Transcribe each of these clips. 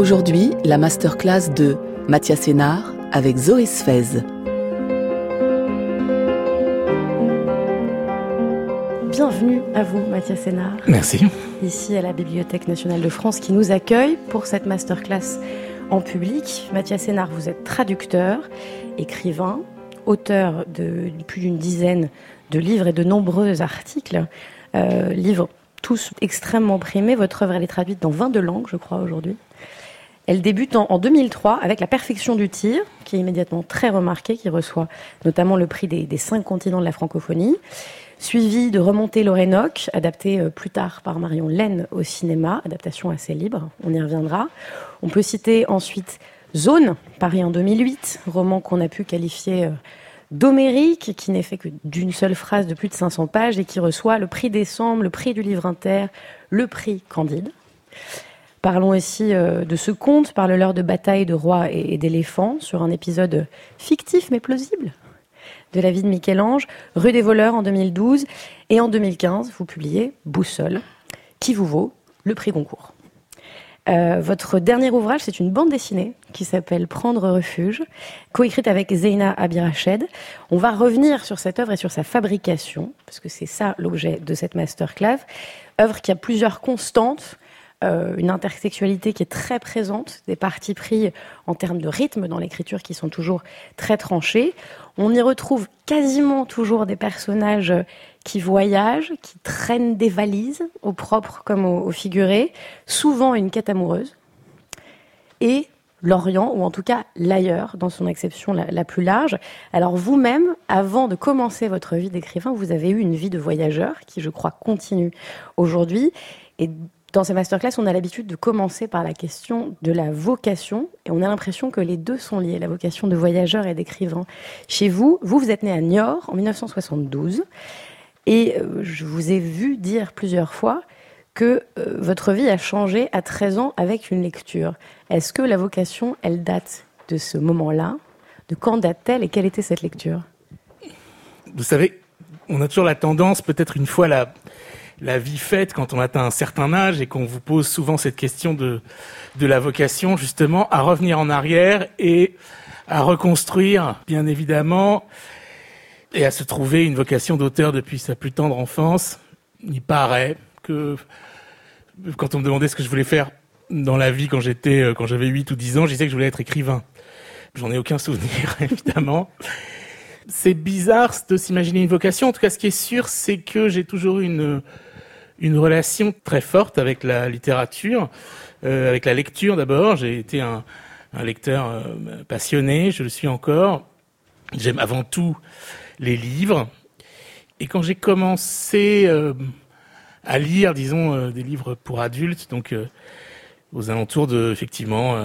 Aujourd'hui, la masterclass de Mathias Sénard avec Zoé Sfez. Bienvenue à vous, Mathias Sénard. Merci. Ici à la Bibliothèque nationale de France qui nous accueille pour cette masterclass en public. Mathias Sénard, vous êtes traducteur, écrivain, auteur de plus d'une dizaine de livres et de nombreux articles. Livres tous extrêmement primés. Votre œuvre, elle est traduite dans 22 langues, je crois, aujourd'hui. Elle débute en 2003 avec La perfection du tir, qui est immédiatement très remarqué, qui reçoit notamment le prix des 5 continents de la francophonie, suivi de Remonter l'Orénoque, adapté plus tard par Marion Laine au cinéma, adaptation assez libre, on y reviendra. On peut citer ensuite Zone, paru en 2008, roman qu'on a pu qualifier d'homérique, qui n'est fait que d'une seule phrase de plus de 500 pages et qui reçoit le prix Décembre, le prix du livre inter, le prix Candide. Parlons aussi de ce conte, parle-leur de bataille de rois et d'éléphants, sur un épisode fictif mais plausible de la vie de Michel-Ange, Rue des voleurs en 2012, et en 2015, vous publiez Boussole, qui vous vaut le prix Goncourt. Votre dernier ouvrage, c'est une bande dessinée qui s'appelle Prendre refuge, coécrite avec Zeina Abirached. On va revenir sur cette œuvre et sur sa fabrication, parce que c'est ça l'objet de cette masterclass. Œuvre qui a plusieurs constantes, une intersexualité qui est très présente, des partis pris en termes de rythme dans l'écriture qui sont toujours très tranchés. On y retrouve quasiment toujours des personnages qui voyagent, qui traînent des valises, au propre comme au figuré, souvent une quête amoureuse, et l'Orient, ou en tout cas l'ailleurs, dans son acception la plus large. Alors vous-même, avant de commencer votre vie d'écrivain, vous avez eu une vie de voyageur, qui je crois continue aujourd'hui, et dans ces masterclass, on a l'habitude de commencer par la question de la vocation, et on a l'impression que les deux sont liés, la vocation de voyageur et d'écrivain. Chez vous, vous êtes né à Niort en 1972, et je vous ai vu dire plusieurs fois que votre vie a changé à 13 ans avec une lecture. Est-ce que la vocation, elle date de ce moment-là? De quand date-t-elle et quelle était cette lecture? Vous savez, on a toujours la tendance, peut-être une fois la vie faite, quand on atteint un certain âge et qu'on vous pose souvent cette question de la vocation, justement, à revenir en arrière et à reconstruire, bien évidemment, et à se trouver une vocation d'auteur depuis sa plus tendre enfance. Il paraît que, quand on me demandait ce que je voulais faire dans la vie quand j'avais 8 ou 10 ans, je disais que je voulais être écrivain. J'en ai aucun souvenir, évidemment. C'est bizarre de s'imaginer une vocation. En tout cas, ce qui est sûr, c'est que j'ai toujours eu une relation très forte avec la littérature, avec la lecture d'abord. J'ai été un lecteur passionné, je le suis encore. J'aime avant tout les livres. Et quand j'ai commencé à lire, disons, des livres pour adultes, donc aux alentours de, effectivement,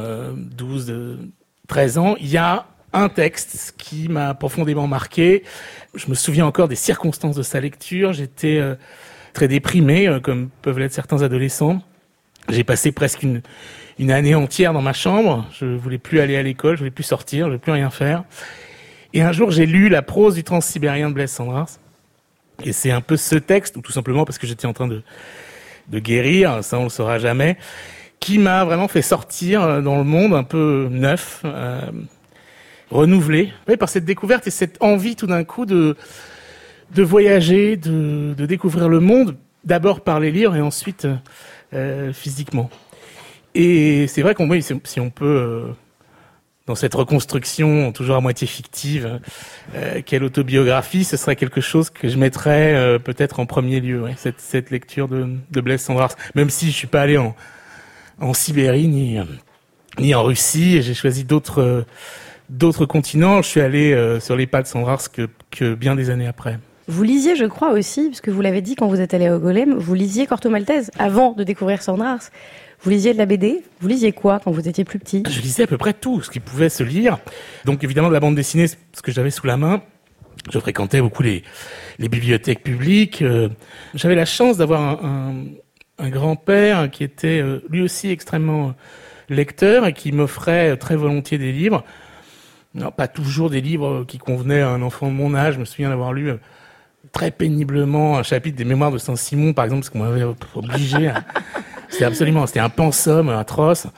13 ans, il y a un texte qui m'a profondément marqué. Je me souviens encore des circonstances de sa lecture. J'étais très déprimé, comme peuvent l'être certains adolescents. J'ai passé presque une année entière dans ma chambre. Je voulais plus aller à l'école, je voulais plus sortir, je voulais plus rien faire. Et un jour, j'ai lu La prose du Transsibérien de Blaise Cendrars. Et c'est un peu ce texte, ou tout simplement parce que j'étais en train de guérir, ça on le saura jamais, qui m'a vraiment fait sortir dans le monde un peu neuf, renouvelé, par cette découverte et cette envie tout d'un coup de voyager, de découvrir le monde, d'abord par les livres et ensuite physiquement. Et c'est vrai si on peut, dans cette reconstruction toujours à moitié fictive, quelle autobiographie, ce serait quelque chose que je mettrais peut-être en premier lieu, ouais, cette lecture de Blaise Cendrars, même si je suis pas allé en Sibérie ni en Russie, et j'ai choisi d'autres continents. Je suis allé sur les pas de Cendrars que bien des années après. Vous lisiez, je crois aussi, puisque vous l'avez dit quand vous êtes allé au Golem, vous lisiez Corto Maltese avant de découvrir Cendrars. Vous lisiez de la BD? Vous lisiez quoi quand vous étiez plus petit? Je lisais à peu près tout ce qui pouvait se lire. Donc évidemment de la bande dessinée, ce que j'avais sous la main. Je fréquentais beaucoup les bibliothèques publiques. J'avais la chance d'avoir un grand-père qui était lui aussi extrêmement lecteur et qui m'offrait très volontiers des livres. Non, pas toujours des livres qui convenaient à un enfant de mon âge. Je me souviens d'avoir lu très péniblement un chapitre des Mémoires de Saint-Simon, par exemple, parce qu'on m'avait obligé. C'était un pensum atroce.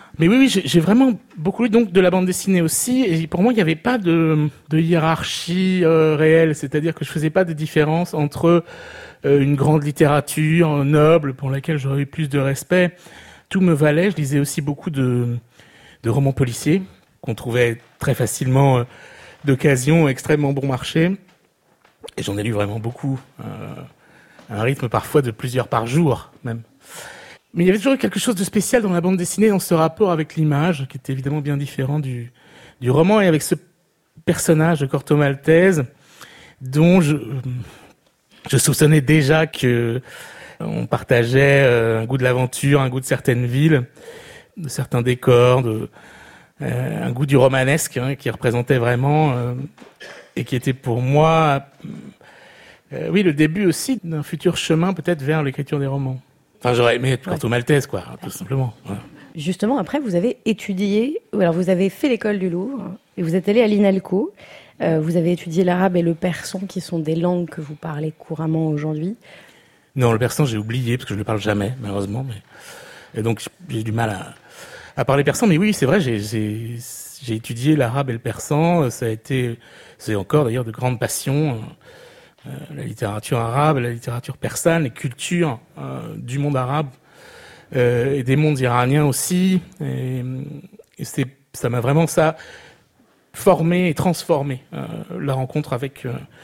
Mais oui, j'ai vraiment beaucoup lu donc de la bande dessinée aussi, et pour moi il n'y avait pas de hiérarchie réelle, c'est-à-dire que je faisais pas de différence entre une grande littérature noble pour laquelle j'aurais eu plus de respect. Tout me valait. Je lisais aussi beaucoup de romans policiers qu'on trouvait très facilement d'occasion, extrêmement bon marché, et j'en ai lu vraiment beaucoup, à un rythme parfois de plusieurs par jour même. Mais il y avait toujours quelque chose de spécial dans la bande dessinée, dans ce rapport avec l'image, qui était évidemment bien différent du roman, et avec ce personnage de Corto Maltese, dont je soupçonnais déjà que on partageait un goût de l'aventure, un goût de certaines villes, de certains décors, un goût du romanesque, qui représentait vraiment, et qui était pour moi, oui, le début aussi d'un futur chemin peut-être vers l'écriture des romans. Enfin, j'aurais aimé être Corto Maltese, quoi, tout simplement. Voilà. Justement, après, vous avez étudié, alors vous avez fait l'école du Louvre, et vous êtes allé à l'INALCO. Vous avez étudié l'arabe et le persan, qui sont des langues que vous parlez couramment aujourd'hui. Non, le persan, j'ai oublié, parce que je ne le parle jamais, malheureusement. Et donc, j'ai du mal à parler persan. Mais oui, c'est vrai, j'ai étudié l'arabe et le persan. C'est encore d'ailleurs de grandes passions. La littérature arabe, la littérature persane, les cultures du monde arabe et des mondes iraniens aussi. Et ça m'a vraiment formé et transformé la rencontre avec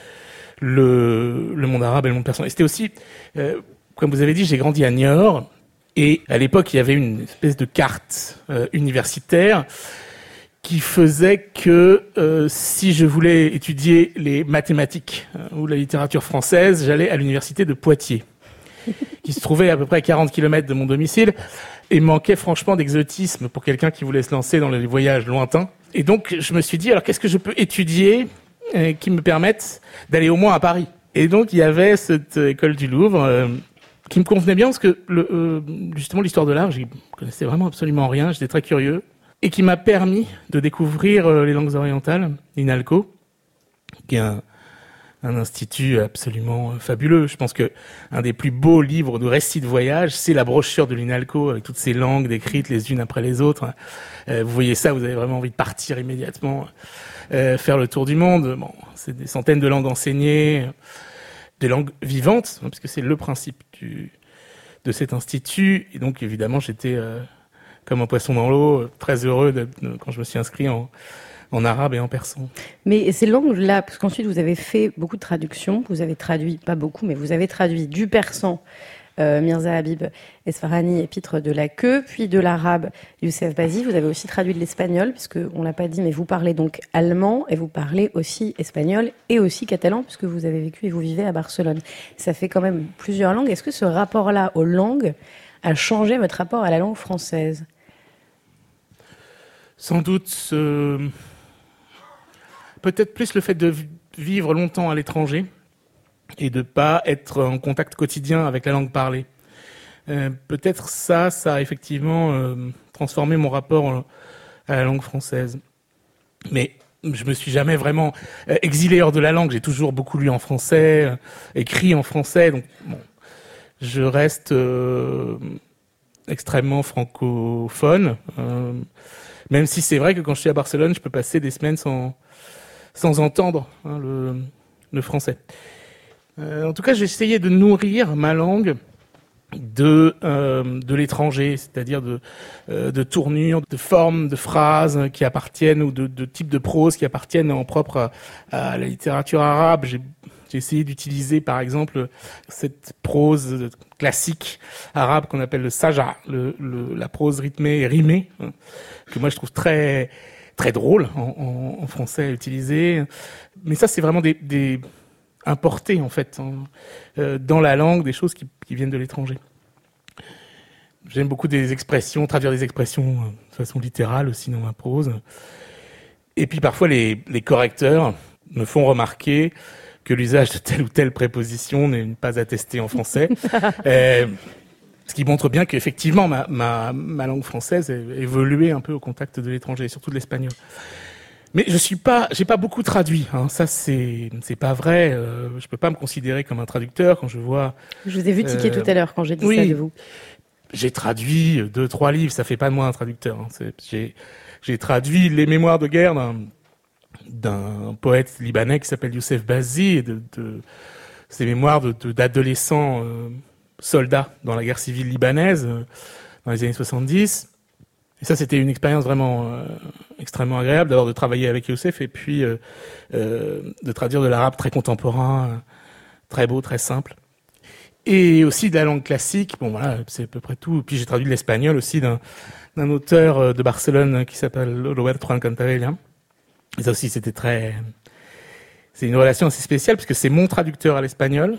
le monde arabe et le monde persan. Et c'était aussi, comme vous avez dit, j'ai grandi à Niort, et à l'époque il y avait une espèce de carte universitaire qui faisait que si je voulais étudier les mathématiques ou la littérature française, j'allais à l'université de Poitiers, qui se trouvait à peu près à 40 km de mon domicile, et manquait franchement d'exotisme pour quelqu'un qui voulait se lancer dans les voyages lointains. Et donc je me suis dit, alors qu'est-ce que je peux étudier qui me permette d'aller au moins à Paris? Et donc il y avait cette école du Louvre qui me convenait bien, parce que justement l'histoire de l'art, j'y connaissais vraiment absolument rien, j'étais très curieux, et qui m'a permis de découvrir les langues orientales, l'INALCO, qui est un institut absolument fabuleux. Je pense que un des plus beaux livres de récits de voyage, c'est la brochure de l'INALCO, avec toutes ces langues décrites les unes après les autres. Vous voyez ça, vous avez vraiment envie de partir immédiatement, faire le tour du monde. Bon, c'est des centaines de langues enseignées, des langues vivantes, puisque c'est le principe de cet institut. Et donc, évidemment, j'étais comme un poisson dans l'eau, très heureux quand je me suis inscrit en arabe et en persan. Mais ces langues-là, parce qu'ensuite vous avez fait beaucoup de traductions, vous avez traduit, pas beaucoup, mais vous avez traduit du persan, Mirza Habib Esfarani, épître de la queue, puis de l'arabe, Youssef Bazi. Vous avez aussi traduit de l'espagnol, puisque on l'a pas dit, mais vous parlez donc allemand, et vous parlez aussi espagnol, et aussi catalan, puisque vous avez vécu et vous vivez à Barcelone. Ça fait quand même plusieurs langues. Est-ce que ce rapport-là aux langues a changé votre rapport à la langue française ? Sans doute, peut-être plus le fait de vivre longtemps à l'étranger et de pas être en contact quotidien avec la langue parlée. Peut-être ça a effectivement transformé mon rapport à la langue française. Mais je me suis jamais vraiment exilé hors de la langue. J'ai toujours beaucoup lu en français, écrit en français. Donc, bon, je reste extrêmement francophone. Même si c'est vrai que quand je suis à Barcelone, je peux passer des semaines sans entendre le français. En tout cas, j'ai essayé de nourrir ma langue de l'étranger, c'est-à-dire de tournures, de formes, de phrases qui appartiennent, ou de types de prose qui appartiennent en propre à la littérature arabe. J'ai essayé d'utiliser, par exemple, cette prose classique arabe qu'on appelle le saja, la prose rythmée et rimée, que moi je trouve très très drôle en français à utiliser. Mais ça, c'est vraiment des importés en fait dans la langue, des choses qui viennent de l'étranger. J'aime beaucoup des expressions, traduire des expressions de façon littérale aussi dans ma prose. Et puis parfois les correcteurs me font remarquer que l'usage de telle ou telle préposition n'est pas attesté en français. Ce qui montre bien qu'effectivement ma langue française a évolué un peu au contact de l'étranger, surtout de l'espagnol. Mais j'ai pas beaucoup traduit, hein. Ça c'est pas vrai. Je peux pas me considérer comme un traducteur quand je vois. Je vous ai vu tiquer tout à l'heure quand j'ai dit ça de vous. j'ai traduit 2-3 livres, ça fait pas de moi un traducteur. Hein. J'ai traduit les mémoires de guerre d'un poète libanais qui s'appelle Youssef Bazi, et de ses mémoires d'adolescents soldats dans la guerre civile libanaise dans les années 70. Et ça, c'était une expérience vraiment extrêmement agréable, d'abord de travailler avec Youssef et puis de traduire de l'arabe très contemporain, très beau, très simple. Et aussi de la langue classique, bon voilà, c'est à peu près tout. Puis j'ai traduit de l'espagnol aussi d'un auteur de Barcelone qui s'appelle Roberto Alcantarella. Et ça aussi, c'est une relation assez spéciale parce que c'est mon traducteur à l'espagnol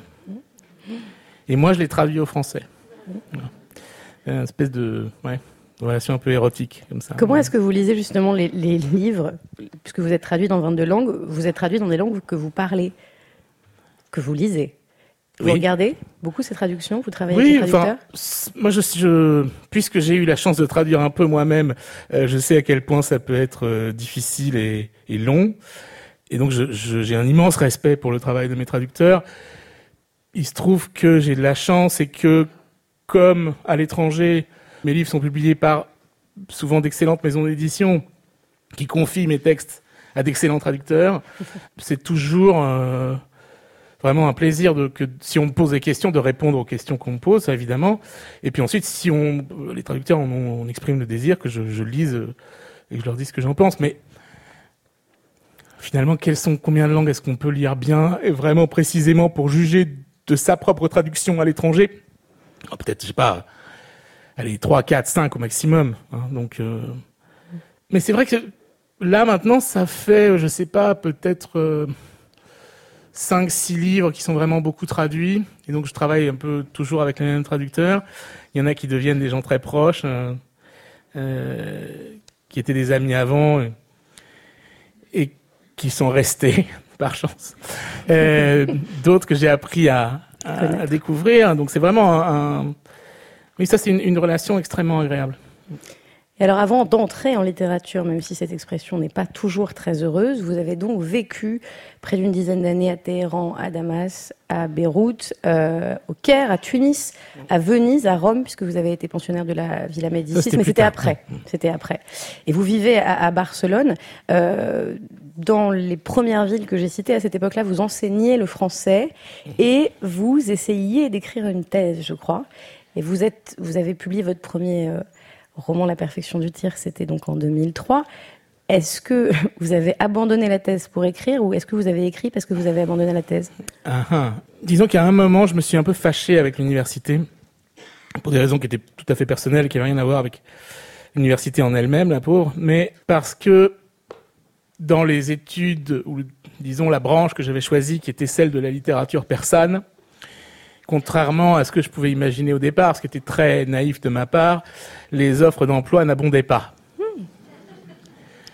et moi je l'ai traduit au français. Voilà. Une espèce de relation un peu érotique comme ça. Comment est-ce que vous lisez justement les livres, puisque vous êtes traduit dans 22 langues, vous êtes traduit dans des langues que vous parlez, que vous lisez? Vous regardez beaucoup ces traductions? Vous travaillez avec les traducteurs? Moi, puisque j'ai eu la chance de traduire un peu moi-même, je sais à quel point ça peut être difficile et long. Et donc, j'ai un immense respect pour le travail de mes traducteurs. Il se trouve que j'ai de la chance et que, comme à l'étranger, mes livres sont publiés par souvent d'excellentes maisons d'édition qui confient mes textes à d'excellents traducteurs. C'est toujours vraiment un plaisir que si on me pose des questions, de répondre aux questions qu'on me pose, ça, évidemment. Et puis ensuite, si les traducteurs on exprime le désir, que je lise et que je leur dise ce que j'en pense. Mais finalement, combien de langues est-ce qu'on peut lire bien et vraiment précisément pour juger de sa propre traduction à l'étranger? Peut-être, je sais pas, allez, 3, 4, 5 au maximum. Hein, donc, mais c'est vrai que là, maintenant, ça fait, je sais pas, peut-être 5, 6 livres qui sont vraiment beaucoup traduits. Et donc, je travaille un peu toujours avec les mêmes traducteurs. Il y en a qui deviennent des gens très proches, qui étaient des amis avant et qui sont restés, par chance. D'autres que j'ai appris à découvrir. Donc, c'est vraiment oui, ça, c'est une relation extrêmement agréable. Et alors, avant d'entrer en littérature, même si cette expression n'est pas toujours très heureuse, vous avez donc vécu près d'une dizaine d'années à Téhéran, à Damas, à Beyrouth, au Caire, à Tunis, à Venise, à Rome, puisque vous avez été pensionnaire de la Villa Médicis, mais c'était après. C'était après. Et vous vivez à Barcelone. Dans les premières villes que j'ai citées à cette époque-là, vous enseigniez le français et vous essayiez d'écrire une thèse, je crois. Et vous avez publié votre premier roman, La perfection du tir, c'était donc en 2003. Est-ce que vous avez abandonné la thèse pour écrire ou est-ce que vous avez écrit parce que vous avez abandonné la thèse? Disons qu'à un moment, je me suis un peu fâché avec l'université pour des raisons qui étaient tout à fait personnelles, qui n'avaient rien à voir avec l'université en elle-même, la pauvre, mais parce que dans les études, ou disons la branche que j'avais choisie, qui était celle de la littérature persane, contrairement à ce que je pouvais imaginer au départ, ce qui était très naïf de ma part, les offres d'emploi n'abondaient pas. Vraiment ?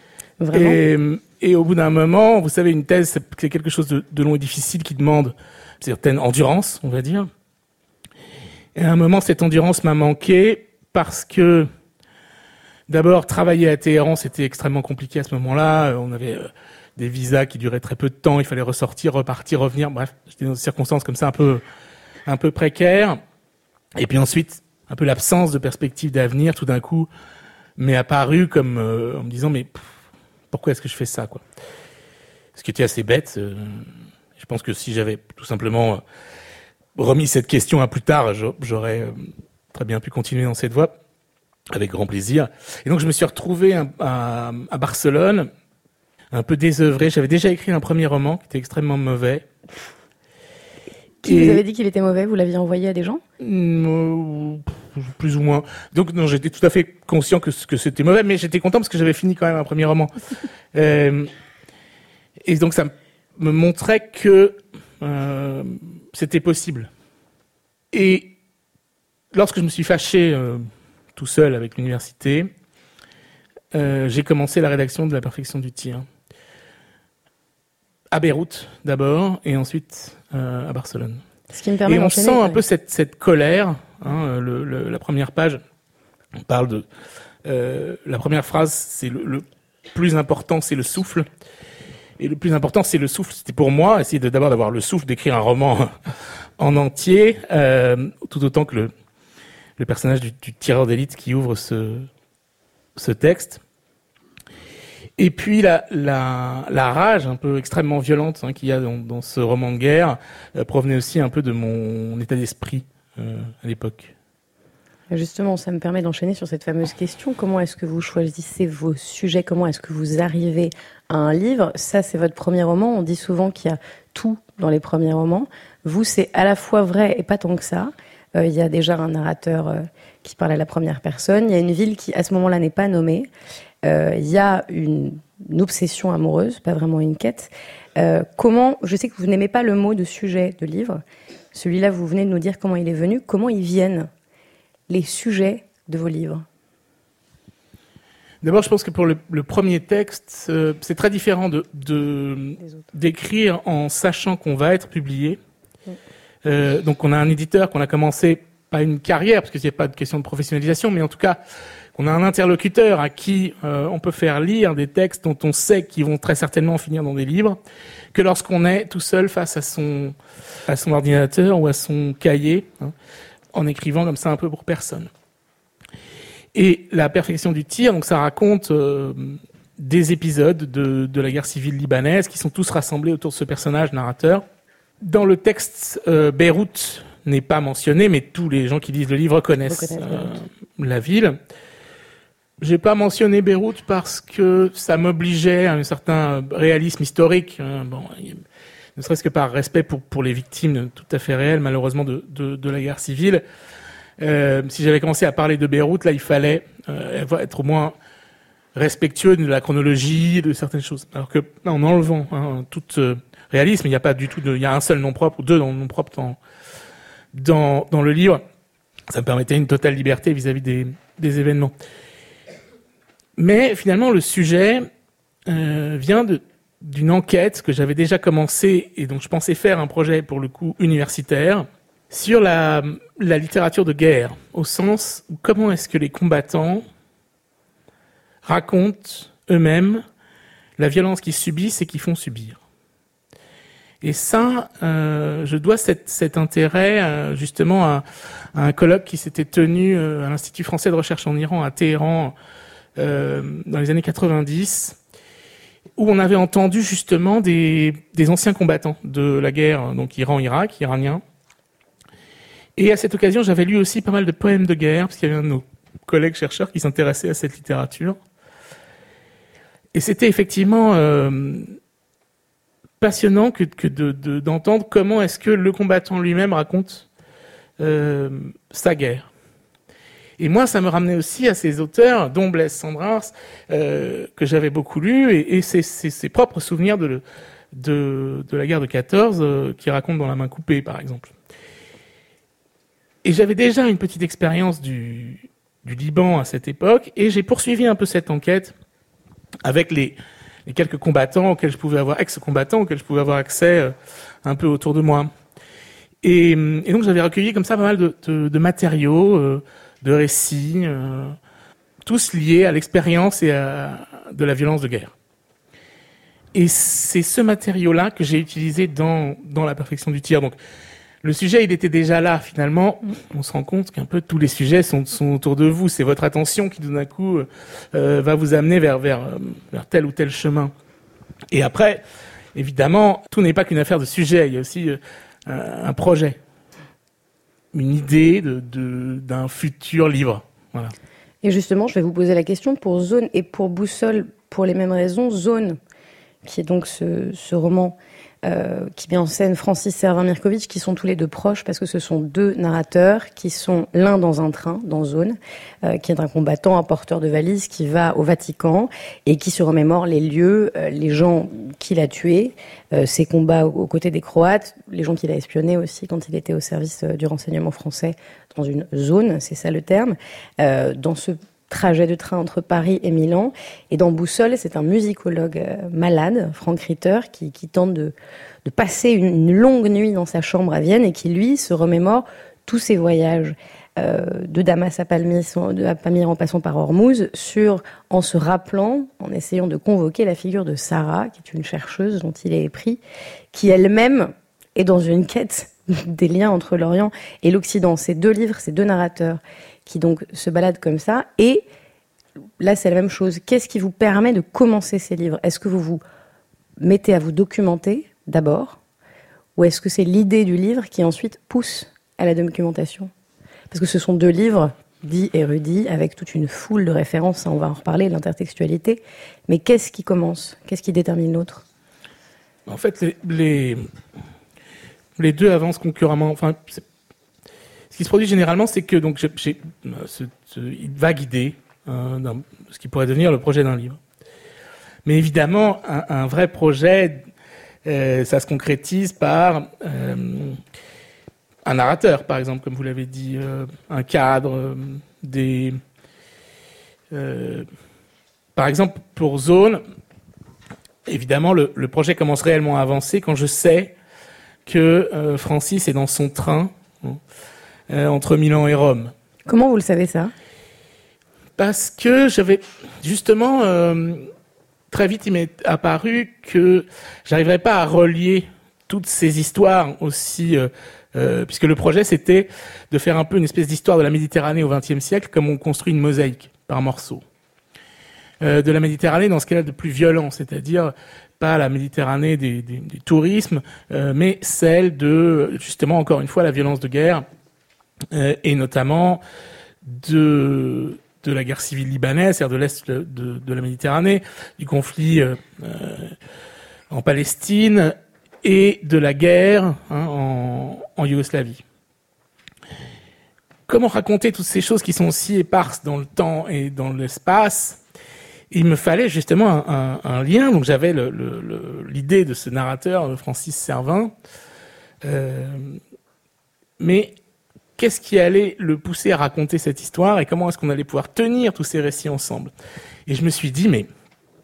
Et au bout d'un moment, vous savez, une thèse, c'est quelque chose de long et difficile qui demande une certaine endurance, on va dire. Et à un moment, cette endurance m'a manqué parce que, d'abord, travailler à Téhéran, c'était extrêmement compliqué à ce moment-là. On avait des visas qui duraient très peu de temps, il fallait ressortir, repartir, revenir. Bref, j'étais dans des circonstances comme ça un peu précaire. Et puis ensuite, un peu l'absence de perspective d'avenir, tout d'un coup, m'est apparu comme en me disant, mais pourquoi est-ce que je fais ça, quoi? Ce qui était assez bête. Je pense que si j'avais tout simplement remis cette question à plus tard, j'aurais très bien pu continuer dans cette voie, avec grand plaisir. Et donc je me suis retrouvé à Barcelone, un peu désœuvré. J'avais déjà écrit un premier roman qui était extrêmement mauvais. Qui vous avez dit qu'il était mauvais? Vous l'aviez envoyé à des gens? Plus ou moins. Donc non, j'étais tout à fait conscient que c'était mauvais, mais j'étais content parce que j'avais fini quand même un premier roman. Et donc ça me montrait que c'était possible. Et lorsque je me suis fâché tout seul avec l'université, j'ai commencé la rédaction de La perfection du tir. À Beyrouth d'abord, et ensuite à Barcelone. Ce qui me permet d'enchaîner. Et on sent un peu cette colère. La première page, on parle de... la première phrase, c'est le plus important, c'est le souffle. Et le plus important, c'est le souffle. C'était pour moi, essayer d'abord d'avoir le souffle d'écrire un roman en entier, tout autant que le personnage du tireur d'élite qui ouvre ce texte. Et puis la rage un peu extrêmement violente qu'il y a dans ce roman de guerre provenait aussi un peu de mon état d'esprit à l'époque. Justement, ça me permet d'enchaîner sur cette fameuse question. Comment est-ce que vous choisissez vos sujets? Comment est-ce que vous arrivez à un livre? Ça, c'est votre premier roman. On dit souvent qu'il y a tout dans les premiers romans. Vous, c'est à la fois vrai et pas tant que ça. Il y a déjà un narrateur qui parle à la première personne. Il y a une ville qui, à ce moment-là, n'est pas nommée. Il y a une obsession amoureuse, pas vraiment une quête. Je sais que vous n'aimez pas le mot de sujet de livre. Celui-là, vous venez de nous dire comment il est venu. Comment ils viennent, les sujets de vos livres? D'abord, je pense que pour le premier texte, c'est très différent d'écrire en sachant qu'on va être publié. Donc, on a un éditeur qu'on a commencé, pas une carrière, parce qu'il n'y a pas de question de professionnalisation, mais en tout cas, on a un interlocuteur à qui on peut faire lire des textes dont on sait qu'ils vont très certainement finir dans des livres, que lorsqu'on est tout seul face à son ordinateur ou à son cahier, en écrivant comme ça un peu pour personne. Et la perfection du tir, donc ça raconte des épisodes de la guerre civile libanaise qui sont tous rassemblés autour de ce personnage narrateur. Dans le texte, Beyrouth n'est pas mentionné, mais tous les gens qui lisent le livre connaissent la ville. J'ai pas mentionné Beyrouth parce que ça m'obligeait à un certain réalisme historique. Ne serait-ce que par respect pour les victimes tout à fait réelles, malheureusement, de la guerre civile. Si j'avais commencé à parler de Beyrouth, là, il fallait être au moins respectueux de la chronologie, de certaines choses. Alors que, là, en enlevant tout réalisme, il n'y a pas du tout il y a un seul nom propre, ou deux noms propres dans le livre. Ça me permettait une totale liberté vis-à-vis des événements. Mais finalement, le sujet vient d'une enquête que j'avais déjà commencée, et donc je pensais faire un projet, pour le coup, universitaire, sur la littérature de guerre, au sens où comment est-ce que les combattants racontent eux-mêmes la violence qu'ils subissent et qu'ils font subir. Et ça, je dois cet intérêt justement à un colloque qui s'était tenu à l'Institut français de recherche en Iran, à Téhéran, dans les années 90, où on avait entendu justement des anciens combattants de la guerre, donc Iran-Irak, iraniens. Et à cette occasion, j'avais lu aussi pas mal de poèmes de guerre, parce qu'il y avait un de nos collègues chercheurs qui s'intéressait à cette littérature. Et c'était effectivement passionnant d'entendre comment est-ce que le combattant lui-même raconte sa guerre. Et moi, ça me ramenait aussi à ces auteurs, dont Blaise Cendrars, que j'avais beaucoup lu, et ses propres souvenirs de la guerre de 14, qui raconte dans La main coupée, par exemple. Et j'avais déjà une petite expérience du Liban à cette époque, et j'ai poursuivi un peu cette enquête avec les quelques combattants auxquels je pouvais avoir, ex-combattants auxquels je pouvais avoir accès un peu autour de moi. Et donc j'avais recueilli comme ça pas mal de matériaux, de récits, tous liés à l'expérience et de la violence de guerre. Et c'est ce matériau-là que j'ai utilisé dans La perfection du tir. Donc, le sujet, il était déjà là, finalement. On se rend compte qu'un peu tous les sujets sont autour de vous. C'est votre attention qui, d'un coup, va vous amener vers tel ou tel chemin. Et après, évidemment, tout n'est pas qu'une affaire de sujet. Il y a aussi un projet, une idée d'un futur livre. Voilà. Et justement, je vais vous poser la question pour Zone et pour Boussole, pour les mêmes raisons. Zone, qui est donc ce roman qui met en scène Francis Servin-Mirkovitch, qui sont tous les deux proches, parce que ce sont deux narrateurs qui sont l'un dans un train, dans Zone, qui est un combattant, un porteur de valises, qui va au Vatican et qui se remémore les lieux, les gens qu'il a tués, ses combats aux côtés des Croates, les gens qu'il a espionnés aussi quand il était au service du renseignement français dans une zone, c'est ça le terme, dans ce trajet de train entre Paris et Milan. Et dans Boussole, c'est un musicologue malade, Franck Ritter, qui tente de passer une longue nuit dans sa chambre à Vienne et qui, lui, se remémore tous ses voyages de Damas à Palmyre en passant par Ormuz, en se rappelant, en essayant de convoquer la figure de Sarah, qui est une chercheuse dont il est épris, qui elle-même est dans une quête des liens entre l'Orient et l'Occident. Ces 2 livres, ces 2 narrateurs qui donc se baladent comme ça. Et là, c'est la même chose. Qu'est-ce qui vous permet de commencer ces livres ? Est-ce que vous vous mettez à vous documenter d'abord ? Ou est-ce que c'est l'idée du livre qui ensuite pousse à la documentation ? Parce que ce sont 2 livres dits érudits, avec toute une foule de références, ça, on va en reparler, l'intertextualité. Mais qu'est-ce qui commence ? Qu'est-ce qui détermine l'autre ? En fait, les 2 avancent concurremment. Enfin, ce qui se produit généralement, c'est que donc il va guider ce qui pourrait devenir le projet d'un livre. Mais évidemment, un vrai projet, ça se concrétise par un narrateur, par exemple, comme vous l'avez dit, un cadre, par exemple, pour Zone, évidemment, le projet commence réellement à avancer quand je sais que Francis est dans son train entre Milan et Rome. Comment vous le savez, ça ? Parce que j'avais justement très vite, il m'est apparu que j'arriverais pas à relier toutes ces histoires aussi, puisque le projet c'était de faire un peu une espèce d'histoire de la Méditerranée au XXe siècle, comme on construit une mosaïque par morceaux. De la Méditerranée dans ce qu'elle a de plus violent, c'est-à-dire pas la Méditerranée du tourisme, mais celle de, justement, encore une fois, la violence de guerre, et notamment de la guerre civile libanaise, c'est-à-dire de l'Est de la Méditerranée, du conflit en Palestine et de la guerre en Yougoslavie. Comment raconter toutes ces choses qui sont si éparses dans le temps et dans l'espace ? Il me fallait justement un lien, donc j'avais l'idée de ce narrateur, Francis Servin, mais qu'est-ce qui allait le pousser à raconter cette histoire et comment est-ce qu'on allait pouvoir tenir tous ces récits ensemble ? Et je me suis dit, mais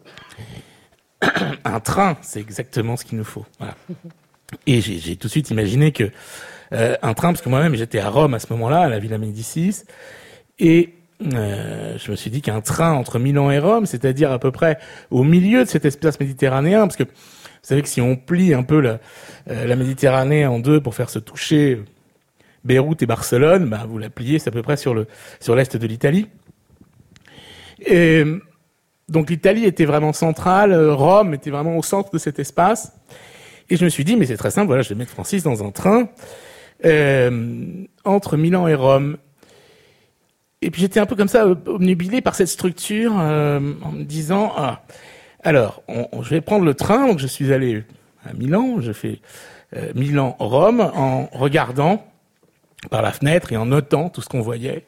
un train, c'est exactement ce qu'il nous faut. Voilà. Et j'ai tout de suite imaginé que un train, parce que moi-même j'étais à Rome à ce moment-là, à la Villa Médicis, et je me suis dit qu'un train entre Milan et Rome, c'est-à-dire à peu près au milieu de cet espace méditerranéen, parce que vous savez que si on plie un peu la Méditerranée en 2 pour faire se toucher Beyrouth et Barcelone, vous la pliez, c'est à peu près sur l'est de l'Italie. Et donc l'Italie était vraiment centrale, Rome était vraiment au centre de cet espace. Et je me suis dit, mais c'est très simple, voilà, je vais mettre Francis dans un train entre Milan et Rome. Et puis j'étais un peu comme ça, obnubilé par cette structure, en me disant, alors, je vais prendre le train. Donc je suis allé à Milan, je fais Milan-Rome en regardant par la fenêtre et en notant tout ce qu'on voyait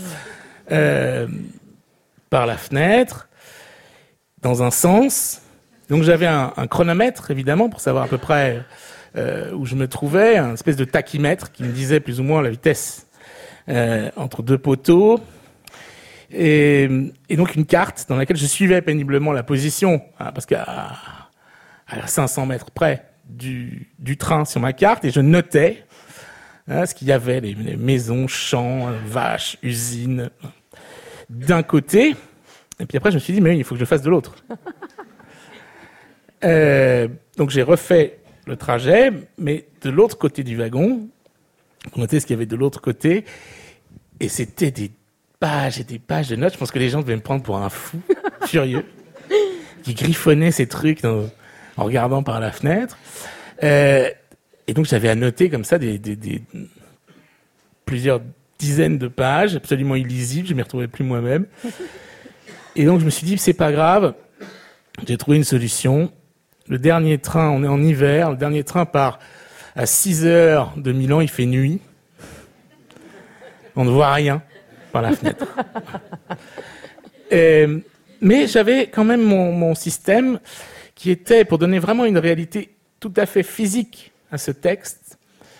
par la fenêtre, dans un sens. Donc j'avais un chronomètre, évidemment, pour savoir à peu près où je me trouvais, un espèce de tachymètre qui me disait plus ou moins la vitesse entre 2 poteaux, et donc une carte dans laquelle je suivais péniblement la position, parce qu'à 500 mètres près du train sur ma carte, et je notais ce qu'il y avait, les maisons, champs, vaches, usines, d'un côté, et puis après je me suis dit, mais oui, il faut que je le fasse de l'autre. Donc j'ai refait le trajet, mais de l'autre côté du wagon, pour noter ce qu'il y avait de l'autre côté, et c'était des pages et des pages de notes. Je pense que les gens devaient me prendre pour un fou furieux qui griffonnait ces trucs en regardant par la fenêtre. Et donc j'avais annoté comme ça plusieurs dizaines de pages absolument illisibles. Je m'y retrouvais plus moi-même. Et donc je me suis dit, c'est pas grave, j'ai trouvé une solution. Le dernier train, on est en hiver, le dernier train part à 6h de Milan, il fait nuit. On ne voit rien par la fenêtre. Mais j'avais quand même mon système qui était, pour donner vraiment une réalité tout à fait physique à ce texte,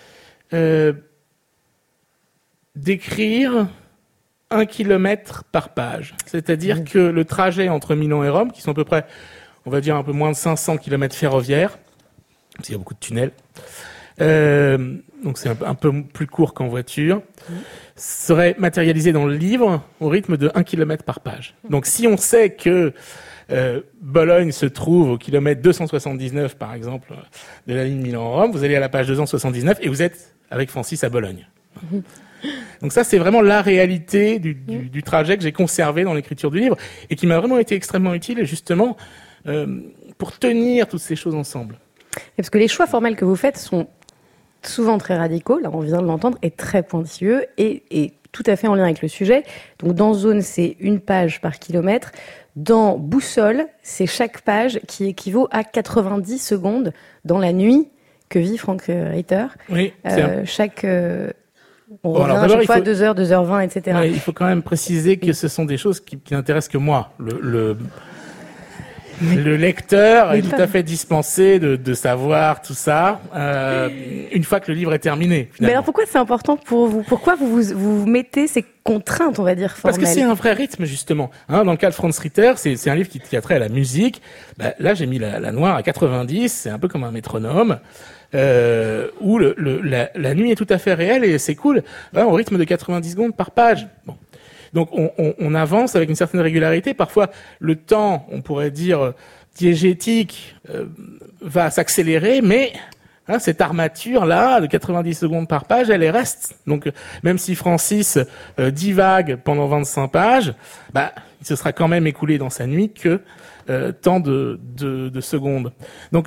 d'écrire 1 kilomètre par page. C'est-à-dire que le trajet entre Milan et Rome, qui sont à peu près, on va dire un peu moins de 500 kilomètres ferroviaires, parce qu'il y a beaucoup de tunnels, donc c'est un peu plus court qu'en voiture, serait matérialisé dans le livre au rythme de 1 kilomètre par page. Donc si on sait que Bologne se trouve au kilomètre 279, par exemple, de la ligne Milan-Rome. Vous allez à la page 279 et vous êtes avec Francis à Bologne. Donc ça, c'est vraiment la réalité du trajet que j'ai conservé dans l'écriture du livre et qui m'a vraiment été extrêmement utile, justement, pour tenir toutes ces choses ensemble. Et parce que les choix formels que vous faites sont souvent très radicaux, là on vient de l'entendre, et très pointilleux, et tout à fait en lien avec le sujet. Donc dans Zone, c'est 1 page par kilomètre. Dans Boussole, c'est chaque page qui équivaut à 90 secondes dans la nuit que vit Frank Ritter. Oui, on revient à chaque fois 2h, 2h20, etc. Ouais, il faut quand même préciser que ce sont des choses qui n'intéressent que moi. Le lecteur est tout à fait dispensé de savoir tout ça une fois que le livre est terminé. Finalement. Mais alors pourquoi c'est important pour vous ? Pourquoi vous mettez ces contraintes, on va dire, formelles ? Parce que c'est un vrai rythme, justement. Dans le cas de Franz Ritter, c'est un livre qui a trait à la musique. Là, j'ai mis la noire à 90, c'est un peu comme un métronome. Où la nuit est tout à fait réelle et c'est cool, au rythme de 90 secondes par page. Bon. Donc on avance avec une certaine régularité. Parfois, le temps, on pourrait dire diégétique, va s'accélérer, mais cette armature-là de 90 secondes par page, elle reste. Donc même si Francis divague pendant 25 pages, il se sera quand même écoulé dans sa nuit que tant de secondes. Donc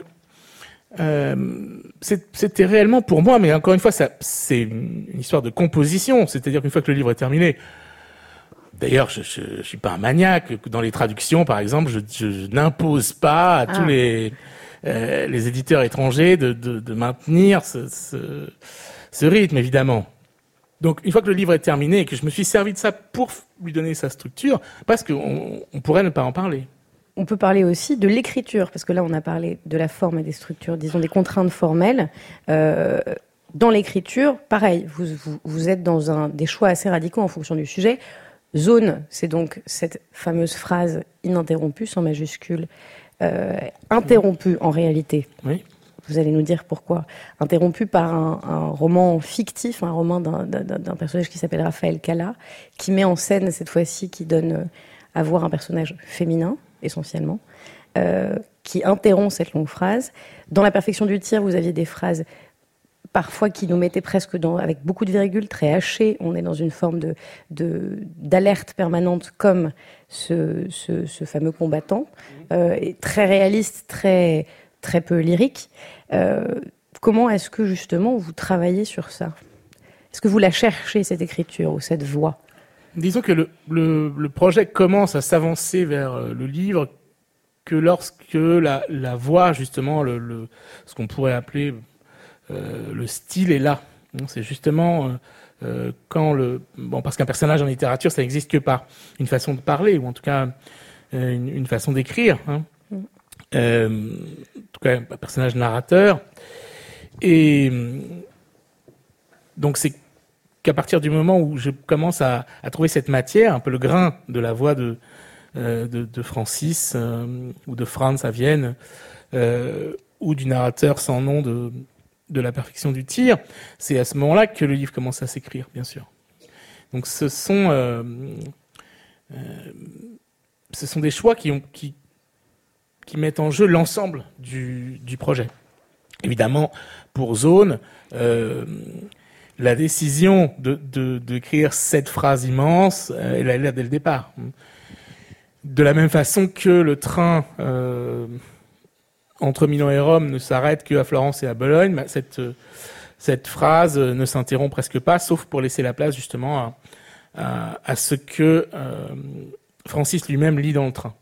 c'était réellement pour moi, mais encore une fois, c'est une histoire de composition. C'est-à-dire qu'une fois que le livre est terminé, d'ailleurs, je suis pas un maniaque. Dans les traductions, par exemple, je n'impose pas à tous les éditeurs étrangers de maintenir ce rythme, évidemment. Donc, une fois que le livre est terminé et que je me suis servi de ça pour lui donner sa structure, parce qu'on pourrait ne pas en parler. On peut parler aussi de l'écriture, parce que là, on a parlé de la forme et des structures, disons des contraintes formelles. Dans l'écriture, pareil, vous êtes dans des choix assez radicaux en fonction du sujet. Zone, c'est donc cette fameuse phrase ininterrompue, sans majuscule, interrompue en réalité. Oui. Vous allez nous dire pourquoi. Interrompue par un roman fictif, un roman d'un personnage qui s'appelle Raphaël Cala, qui met en scène cette fois-ci, qui donne à voir un personnage féminin, essentiellement, qui interrompt cette longue phrase. Dans La perfection du tir, vous aviez des phrases parfois qui nous mettaient presque avec beaucoup de virgules, très hachées. On est dans une forme d'alerte permanente, comme ce fameux combattant, et très réaliste, très, très peu lyrique. Comment est-ce que, justement, vous travaillez sur ça ? Est-ce que vous la cherchez, cette écriture, ou cette voix ? Disons que le projet commence à s'avancer vers le livre que lorsque la voix, justement, ce qu'on pourrait appeler le style est là. C'est justement quand parce qu'un personnage en littérature, ça n'existe que par une façon de parler, ou en tout cas une façon d'écrire. En tout cas, un personnage narrateur. Et donc c'est qu'à partir du moment où je commence à trouver cette matière, un peu le grain de la voix de Francis ou de Franz à Vienne, ou du narrateur sans nom de La perfection du tir, c'est à ce moment-là que le livre commence à s'écrire, bien sûr. Donc ce sont des choix qui mettent en jeu l'ensemble du projet. Évidemment, pour Zone, la décision d'écrire cette phrase immense, elle a l'air dès le départ. De la même façon que le train entre Milan et Rome ne s'arrête qu'à Florence et à Bologne, cette phrase ne s'interrompt presque pas, sauf pour laisser la place justement à ce que Francis lui-même lit dans le train.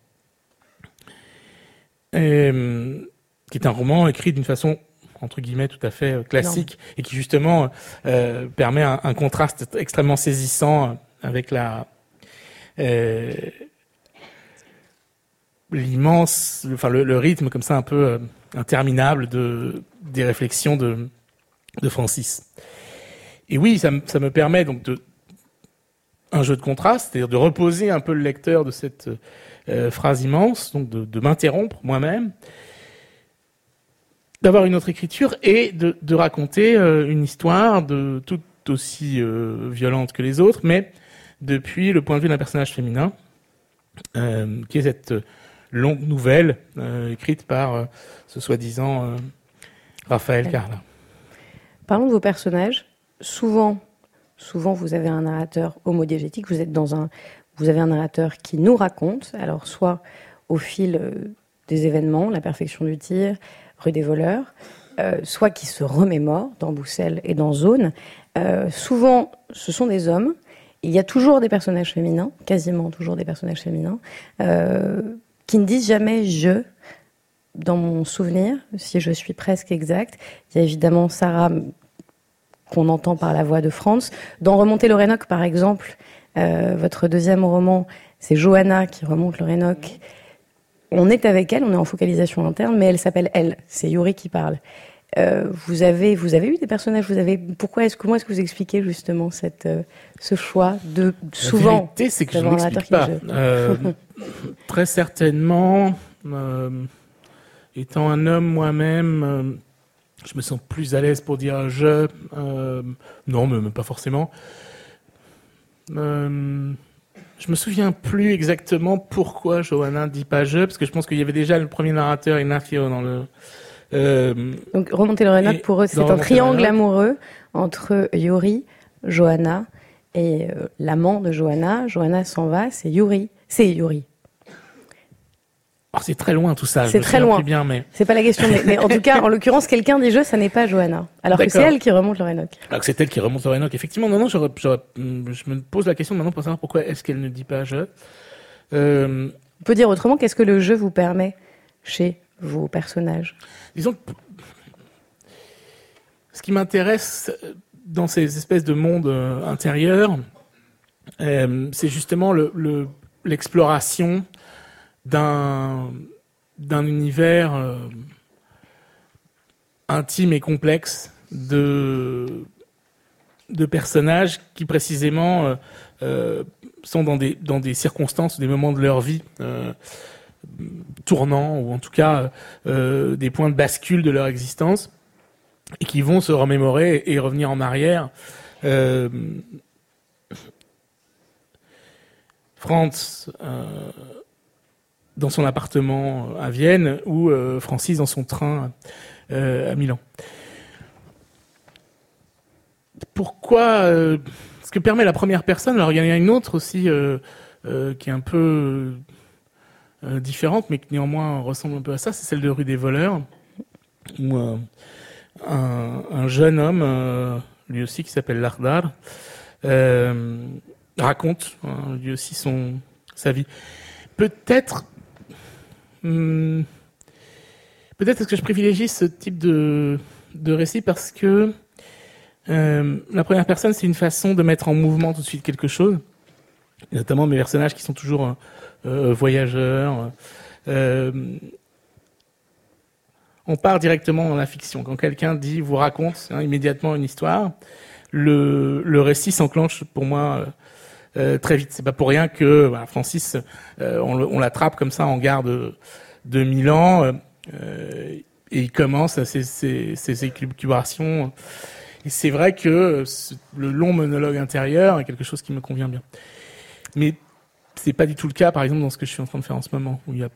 Qui est un roman écrit d'une façon entre guillemets tout à fait classique, et qui justement permet un contraste extrêmement saisissant avec l'immense, le rythme comme ça un peu interminable des réflexions de Francis. Et oui, ça me permet donc un jeu de contraste, c'est-à-dire de reposer un peu le lecteur de cette phrase immense, donc de m'interrompre moi-même, d'avoir une autre écriture et de raconter une histoire tout aussi violente que les autres, mais depuis le point de vue d'un personnage féminin, qui est cette longue nouvelle écrite par ce soi-disant Raphaël Carla. Parlons de vos personnages. Souvent, vous avez un narrateur homodiégétique. Vous avez un narrateur qui nous raconte, alors soit au fil des événements, la perfection du tir, rue des voleurs, soit qui se remémore dans Boussel et dans Zone. Souvent, ce sont des hommes. Il y a toujours des personnages féminins, quasiment toujours des personnages féminins, qui ne disent jamais « je ». Dans mon souvenir, si je suis presque exacte, il y a évidemment Sarah, qu'on entend par la voix de Franz. Dans Remonter l'Orénoque, par exemple, votre deuxième roman, c'est Johanna qui remonte l'Orénoque. On est avec elle, on est en focalisation interne, mais elle s'appelle elle. C'est Yuri qui parle. Vous avez eu des personnages. Comment est-ce que vous expliquez justement ce choix de souvent? La vérité, c'est que je ne l'explique pas. Très certainement, étant un homme moi-même, je me sens plus à l'aise pour dire je. Non, mais pas forcément. Je me souviens plus exactement pourquoi Johanna ne dit pas je, parce que je pense qu'il y avait déjà le premier narrateur Ignacio dans le. Donc Remonter l'Orénoque, pour eux, c'est un triangle amoureux entre Yuri, Johanna et l'amant de Johanna. Johanna s'en va, c'est Yuri. Alors c'est très loin tout ça. C'est très loin. Bien, mais... C'est pas la question. Mais en tout cas, en l'occurrence, quelqu'un dit je, ça n'est pas Johanna. Alors que c'est elle qui remonte l'Orénoque. Alors que c'est elle qui remonte l'Orénoque. Effectivement, non, je me pose la question maintenant pour savoir pourquoi est-ce qu'elle ne dit pas je. On peut dire autrement, qu'est-ce que le jeu vous permet chez vos personnages? Disons que ce qui m'intéresse dans ces espèces de mondes intérieurs, c'est justement l'exploration d'un univers intime et complexe de personnages qui précisément sont dans des circonstances, des moments de leur vie tournants, ou en tout cas des points de bascule de leur existence, et qui vont se remémorer et revenir en arrière. Franz dans son appartement à Vienne, ou Francis dans son train à Milan. Pourquoi ce que permet la première personne? Alors il y en a une autre aussi qui est un peu différente, mais qui néanmoins ressemble un peu à ça, c'est celle de Rue des voleurs, où un jeune homme, lui aussi qui s'appelle Lardar, raconte lui aussi sa vie. Peut-être est-ce que je privilégie ce type de récit parce que la première personne, c'est une façon de mettre en mouvement tout de suite quelque chose, et notamment mes personnages qui sont toujours voyageurs. On part directement dans la fiction. Quand quelqu'un vous raconte immédiatement une histoire, le récit s'enclenche pour moi très vite. C'est pas pour rien que Francis, on l'attrape comme ça en gare de Milan, et il commence ses élucubrations. Et c'est vrai que le long monologue intérieur est quelque chose qui me convient bien. Mais c'est pas du tout le cas, par exemple, dans ce que je suis en train de faire en ce moment, où il y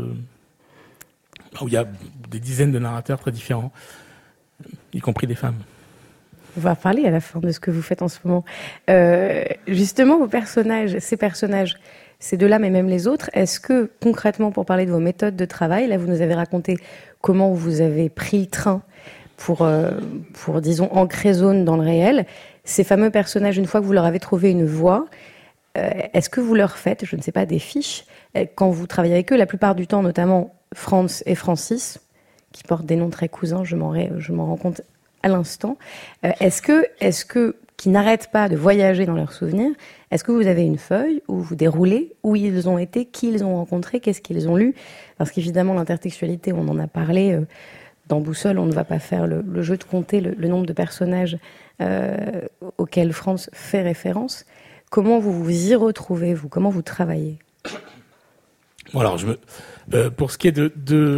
a des dizaines de narrateurs très différents, y compris des femmes. On va parler à la fin de ce que vous faites en ce moment. Justement, ces personnages, ces deux-là, mais même les autres, est-ce que, concrètement, pour parler de vos méthodes de travail, là, vous nous avez raconté comment vous avez pris le train pour disons, ancrer Zone dans le réel. Ces fameux personnages, une fois que vous leur avez trouvé une voix, est-ce que vous leur faites, je ne sais pas, des fiches quand vous travaillez avec eux, la plupart du temps, notamment Franz et Francis, qui portent des noms très cousins, je m'en rends compte à l'instant. Est-ce que qui n'arrêtent pas de voyager dans leurs souvenirs, est-ce que vous avez une feuille où vous déroulez où ils ont été, qui ils ont rencontré, qu'est-ce qu'ils ont lu? Parce qu'évidemment, l'intertextualité, on en a parlé. Dans Boussole, on ne va pas faire le jeu de compter le nombre de personnages auxquels Franz fait référence. Comment vous vous y retrouvez, vous? Comment vous travaillez? Bon, alors, pour ce qui est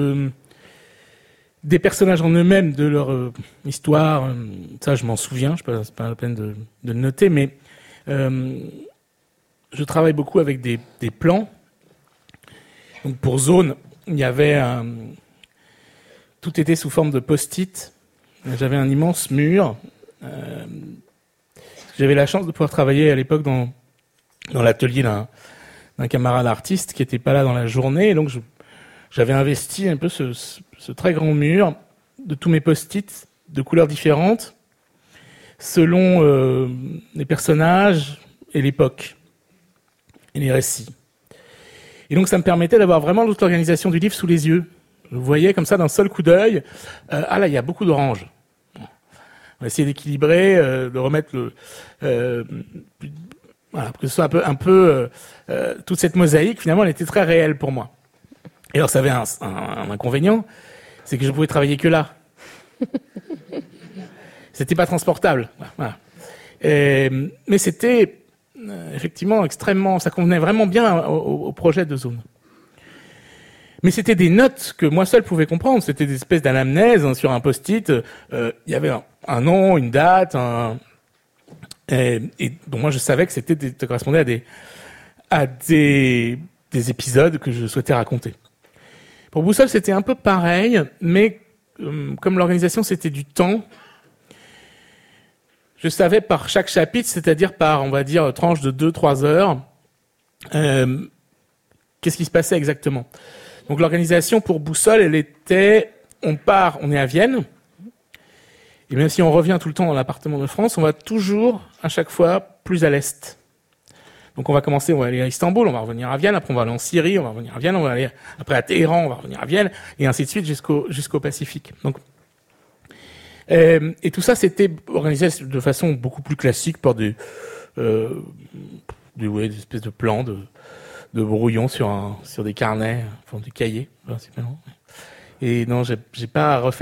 des personnages en eux-mêmes, de leur histoire, ça je m'en souviens, c'est pas la peine de le noter, mais je travaille beaucoup avec des plans Donc pour Zone, il y avait tout était sous forme de post-it. J'avais un immense mur. J'avais la chance de pouvoir travailler à l'époque dans l'atelier d'un camarade artiste qui n'était pas là dans la journée. Et donc j'avais investi un peu ce très grand mur de tous mes post-it de couleurs différentes selon les personnages et l'époque et les récits. Et donc ça me permettait d'avoir vraiment toute l'organisation du livre sous les yeux. Je voyais comme ça d'un seul coup d'œil, là il y a beaucoup d'orange. On va essayer d'équilibrer, de remettre voilà, que ce soit un peu toute cette mosaïque, finalement elle était très réelle pour moi. Et alors ça avait un inconvénient, c'est que je pouvais travailler que là. C'était pas transportable. Voilà. Mais c'était effectivement extrêmement, ça convenait vraiment bien au projet de Zone. Mais c'était des notes que moi seul pouvais comprendre. C'était des espèces d'anamnèse sur un post-it. Il y avait un nom, une date, et donc moi je savais que ça correspondait à des épisodes que je souhaitais raconter. Pour Boussole, c'était un peu pareil, mais comme l'organisation c'était du temps, je savais par chaque chapitre, c'est-à-dire par, on va dire, tranche de 2-3 heures, qu'est-ce qui se passait exactement. Donc l'organisation pour Boussole, elle était, on est à Vienne, et même si on revient tout le temps dans l'appartement de France, on va toujours, à chaque fois, plus à l'est. Donc on va aller à Istanbul, on va revenir à Vienne, après on va aller en Syrie, on va revenir à Vienne, on va aller après à Téhéran, on va revenir à Vienne, et ainsi de suite jusqu'au Pacifique. Donc, et tout ça, c'était organisé de façon beaucoup plus classique par des espèces de plans de brouillons sur des carnets, enfin des cahiers, principalement. Et non, j'ai pas refait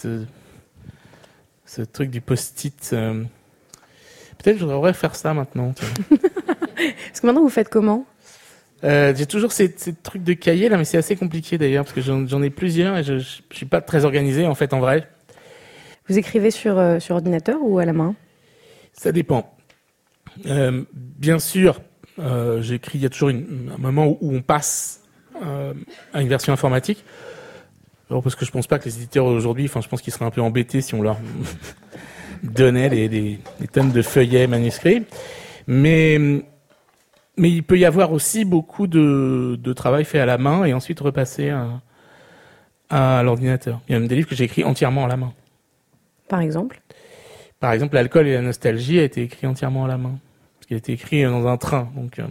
ce truc du post-it. Peut-être que je devrais faire ça maintenant. Parce que maintenant, vous faites comment ? J'ai toujours ces trucs de cahiers là, mais c'est assez compliqué d'ailleurs parce que j'en ai plusieurs et je suis pas très organisé en fait en vrai. Vous écrivez sur ordinateur ou à la main ? Ça dépend. Bien sûr, j'écris. Il y a toujours un moment où on passe à une version informatique. Alors parce que je pense pas que les éditeurs aujourd'hui, je pense qu'ils seraient un peu embêtés si on leur donnait des tonnes de feuillets manuscrits. Mais il peut y avoir aussi beaucoup de travail fait à la main et ensuite repassé à l'ordinateur. Il y a même des livres que j'ai écrits entièrement à la main. Par exemple, L'alcool et la nostalgie a été écrit entièrement à la main. Parce qu'il a été écrit dans un train. Donc,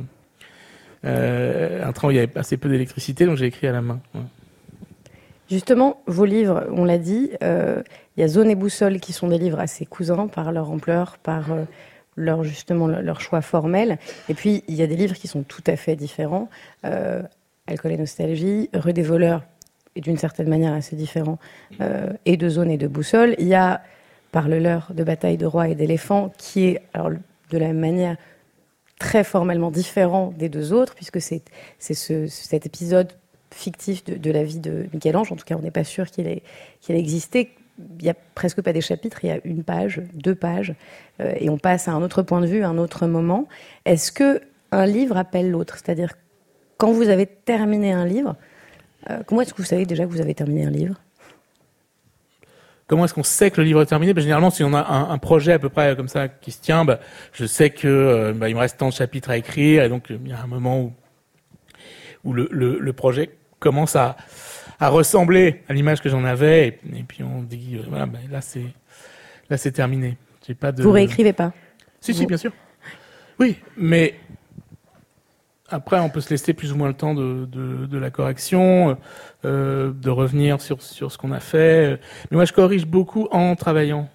un train où il y avait assez peu d'électricité, donc j'ai écrit à la main. Ouais. Justement, vos livres, on l'a dit, il y a Zone et Boussole qui sont des livres assez cousins par leur ampleur, par leur choix formel. Et puis, il y a des livres qui sont tout à fait différents. Alcool et nostalgie, Rue des voleurs est d'une certaine manière assez différent, et de Zone et de Boussole. Il y a Parle-leur de bataille de rois et d'éléphants, qui est, alors, de la même manière, très formellement différent des deux autres, puisque c'est cet épisode fictif de la vie de Michel-Ange. En tout cas, on n'est pas sûr qu'il ait existé. Il n'y a presque pas des chapitres, il y a 1 page, 2 pages, et on passe à un autre point de vue, un autre moment. Est-ce qu'un livre appelle l'autre ? C'est-à-dire, quand vous avez terminé un livre, comment est-ce que vous savez déjà que vous avez terminé un livre ? Comment est-ce qu'on sait que le livre est terminé ? Généralement, si on a un projet à peu près comme ça qui se tient, je sais que il me reste tant de chapitres à écrire, et donc il y a un moment où le projet commence à ressembler à l'image que j'en avais, et puis on dit là c'est terminé. J'ai pas de... Vous réécrivez pas ? Si, bien sûr. Oui, mais après on peut se laisser plus ou moins le temps de la correction, de revenir sur ce qu'on a fait. Mais moi je corrige beaucoup en travaillant.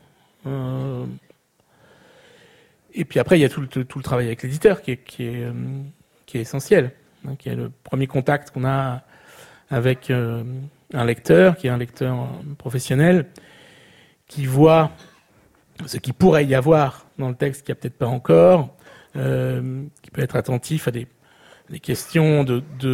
Et puis après il y a tout le travail avec l'éditeur qui est essentiel, hein, qui est le premier contact qu'on a avec un lecteur, qui est un lecteur professionnel, qui voit ce qu'il pourrait y avoir dans le texte qu'il n'y a peut-être pas encore, qui peut être attentif à des questions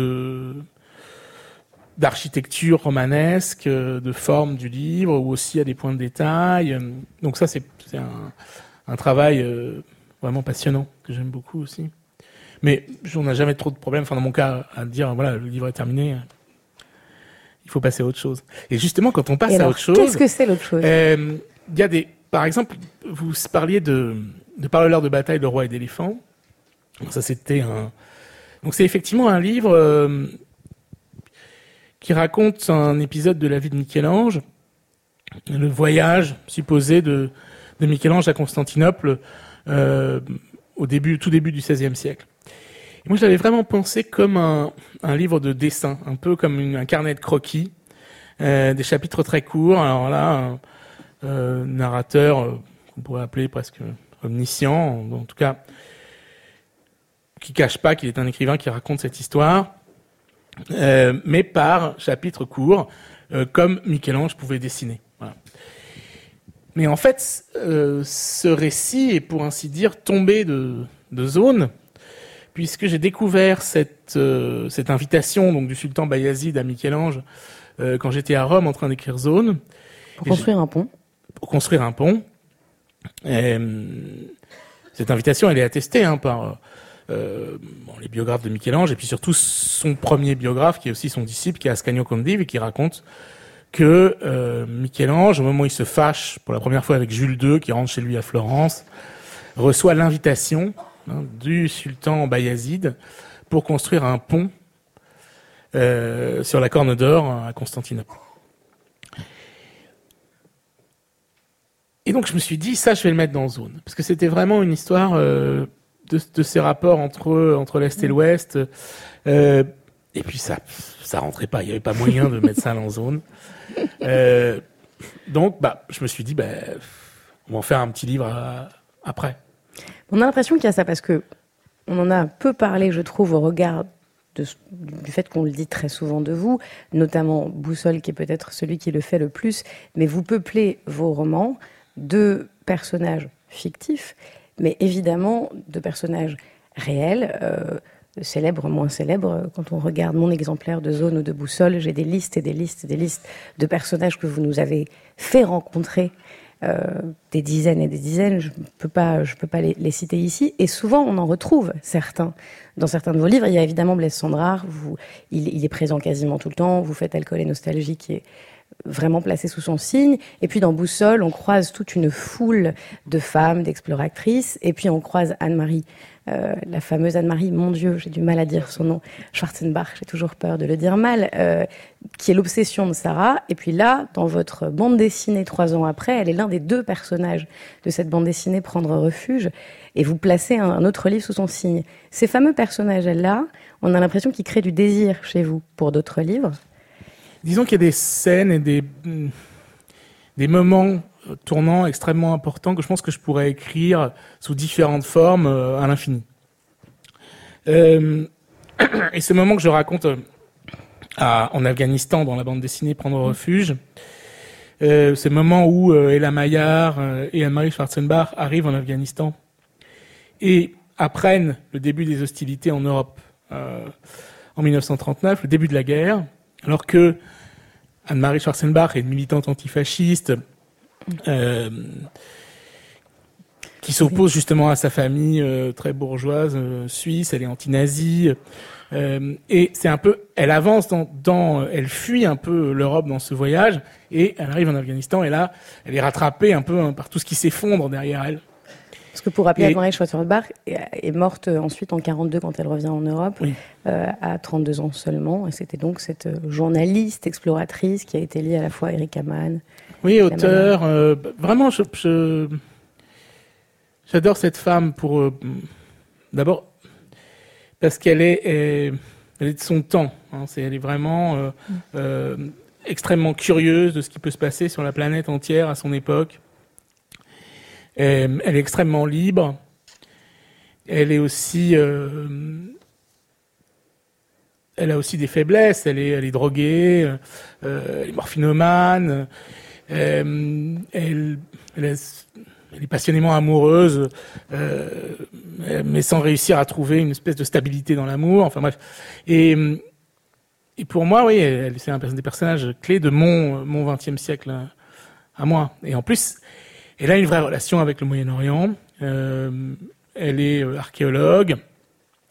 d'architecture romanesque, de forme du livre, ou aussi à des points de détail. Donc ça, c'est un travail vraiment passionnant, que j'aime beaucoup aussi. Mais on n'a jamais trop de problèmes, enfin dans mon cas, à dire voilà, le livre est terminé, il faut passer à autre chose. Et justement, quand on passe à autre chose, qu'est-ce que c'est l'autre chose? Il y a par exemple, vous parliez de parleurs de bataille, de rois et d'éléphants. Ça, donc c'est effectivement un livre qui raconte un épisode de la vie de Michel-Ange, le voyage supposé de Michel-Ange à Constantinople tout début du XVIe siècle. Et moi, je l'avais vraiment pensé comme un livre de dessin, un peu comme un carnet de croquis, des chapitres très courts. Alors là, un narrateur qu'on pourrait appeler presque omniscient, en tout cas, qui cache pas qu'il est un écrivain qui raconte cette histoire, mais par chapitres courts, comme Michel-Ange pouvait dessiner. Voilà. Mais en fait, ce récit est pour ainsi dire tombé de zone, puisque j'ai découvert cette invitation donc du sultan Bayazid à Michel-Ange quand j'étais à Rome en train d'écrire Zone. Pour construire un pont. Pour construire un pont. Cette invitation, elle est attestée par les biographes de Michel-Ange, et puis surtout son premier biographe, qui est aussi son disciple, qui est Ascanio Condivi, et qui raconte que Michel-Ange, au moment où il se fâche pour la première fois avec Jules II, qui rentre chez lui à Florence, reçoit l'invitation du sultan Bayazid pour construire un pont sur la Corne d'Or à Constantinople. Et donc je me suis dit, ça je vais le mettre dans Zone, parce que c'était vraiment une histoire de ces rapports entre l'Est et l'Ouest, et puis ça rentrait pas, il n'y avait pas moyen de mettre ça dans Zone. Donc je me suis dit, on va en faire un petit livre après. On a l'impression qu'il y a ça, parce que on en a peu parlé, je trouve, au regard du fait qu'on le dit très souvent de vous, notamment Boussole, qui est peut-être celui qui le fait le plus, mais vous peuplez vos romans de personnages fictifs, mais évidemment de personnages réels, célèbres, moins célèbres. Quand on regarde mon exemplaire de Zone ou de Boussole, j'ai des listes et des listes et des listes de personnages que vous nous avez fait rencontrer, des dizaines et des dizaines. Je peux pas les citer ici. Et souvent, on en retrouve certains dans certains de vos livres. Il y a évidemment Blaise Cendrars. Il est présent quasiment tout le temps. Vous faites Alcool et Nostalgie, qui est vraiment placé sous son signe. Et puis dans Boussole, on croise toute une foule de femmes, d'exploratrices. Et puis on croise Anne-Marie, la fameuse Anne-Marie, mon Dieu, j'ai du mal à dire son nom, Schwarzenbach, j'ai toujours peur de le dire mal, qui est l'obsession de Sarah. Et puis là, dans votre bande dessinée 3 ans après, elle est l'un des 2 personnages de cette bande dessinée, Prendre refuge. Et vous placez un autre livre sous son signe. Ces fameux personnages-là, on a l'impression qu'ils créent du désir chez vous pour d'autres livres. Disons qu'il y a des scènes et des moments tournants extrêmement importants que je pense que je pourrais écrire sous différentes formes à l'infini. Et ce moment que je raconte en Afghanistan dans la bande dessinée Prendre refuge, c'est le moment où Ella Maillard et Anne-Marie Schwarzenbach arrivent en Afghanistan et apprennent le début des hostilités en Europe en 1939, le début de la guerre. Alors que Anne-Marie Schwarzenbach est une militante antifasciste qui s'oppose justement à sa famille très bourgeoise suisse, elle est anti-nazie, et c'est un peu, elle avance elle fuit un peu l'Europe dans ce voyage, et elle arrive en Afghanistan, et là, elle est rattrapée un peu par tout ce qui s'effondre derrière elle. Parce que pour rappeler, Anne-Marie Schwarzenbach est morte ensuite en 1942 quand elle revient en Europe, oui. À 32 ans seulement. Et c'était donc cette journaliste, exploratrice qui a été liée à la fois à Erika Mann. Oui, auteur. Vraiment, j'adore cette femme d'abord parce qu'elle est de son temps. Elle est vraiment extrêmement curieuse de ce qui peut se passer sur la planète entière à son époque. Elle est extrêmement libre. Elle est aussi, elle a aussi des faiblesses. Elle est droguée, elle est morphinomane. Elle est passionnément amoureuse, mais sans réussir à trouver une espèce de stabilité dans l'amour. Enfin bref. Et pour moi, oui, c'est un des personnages clés de mon XXe siècle à moi. Et en plus, elle a une vraie relation avec le Moyen-Orient. Elle est archéologue.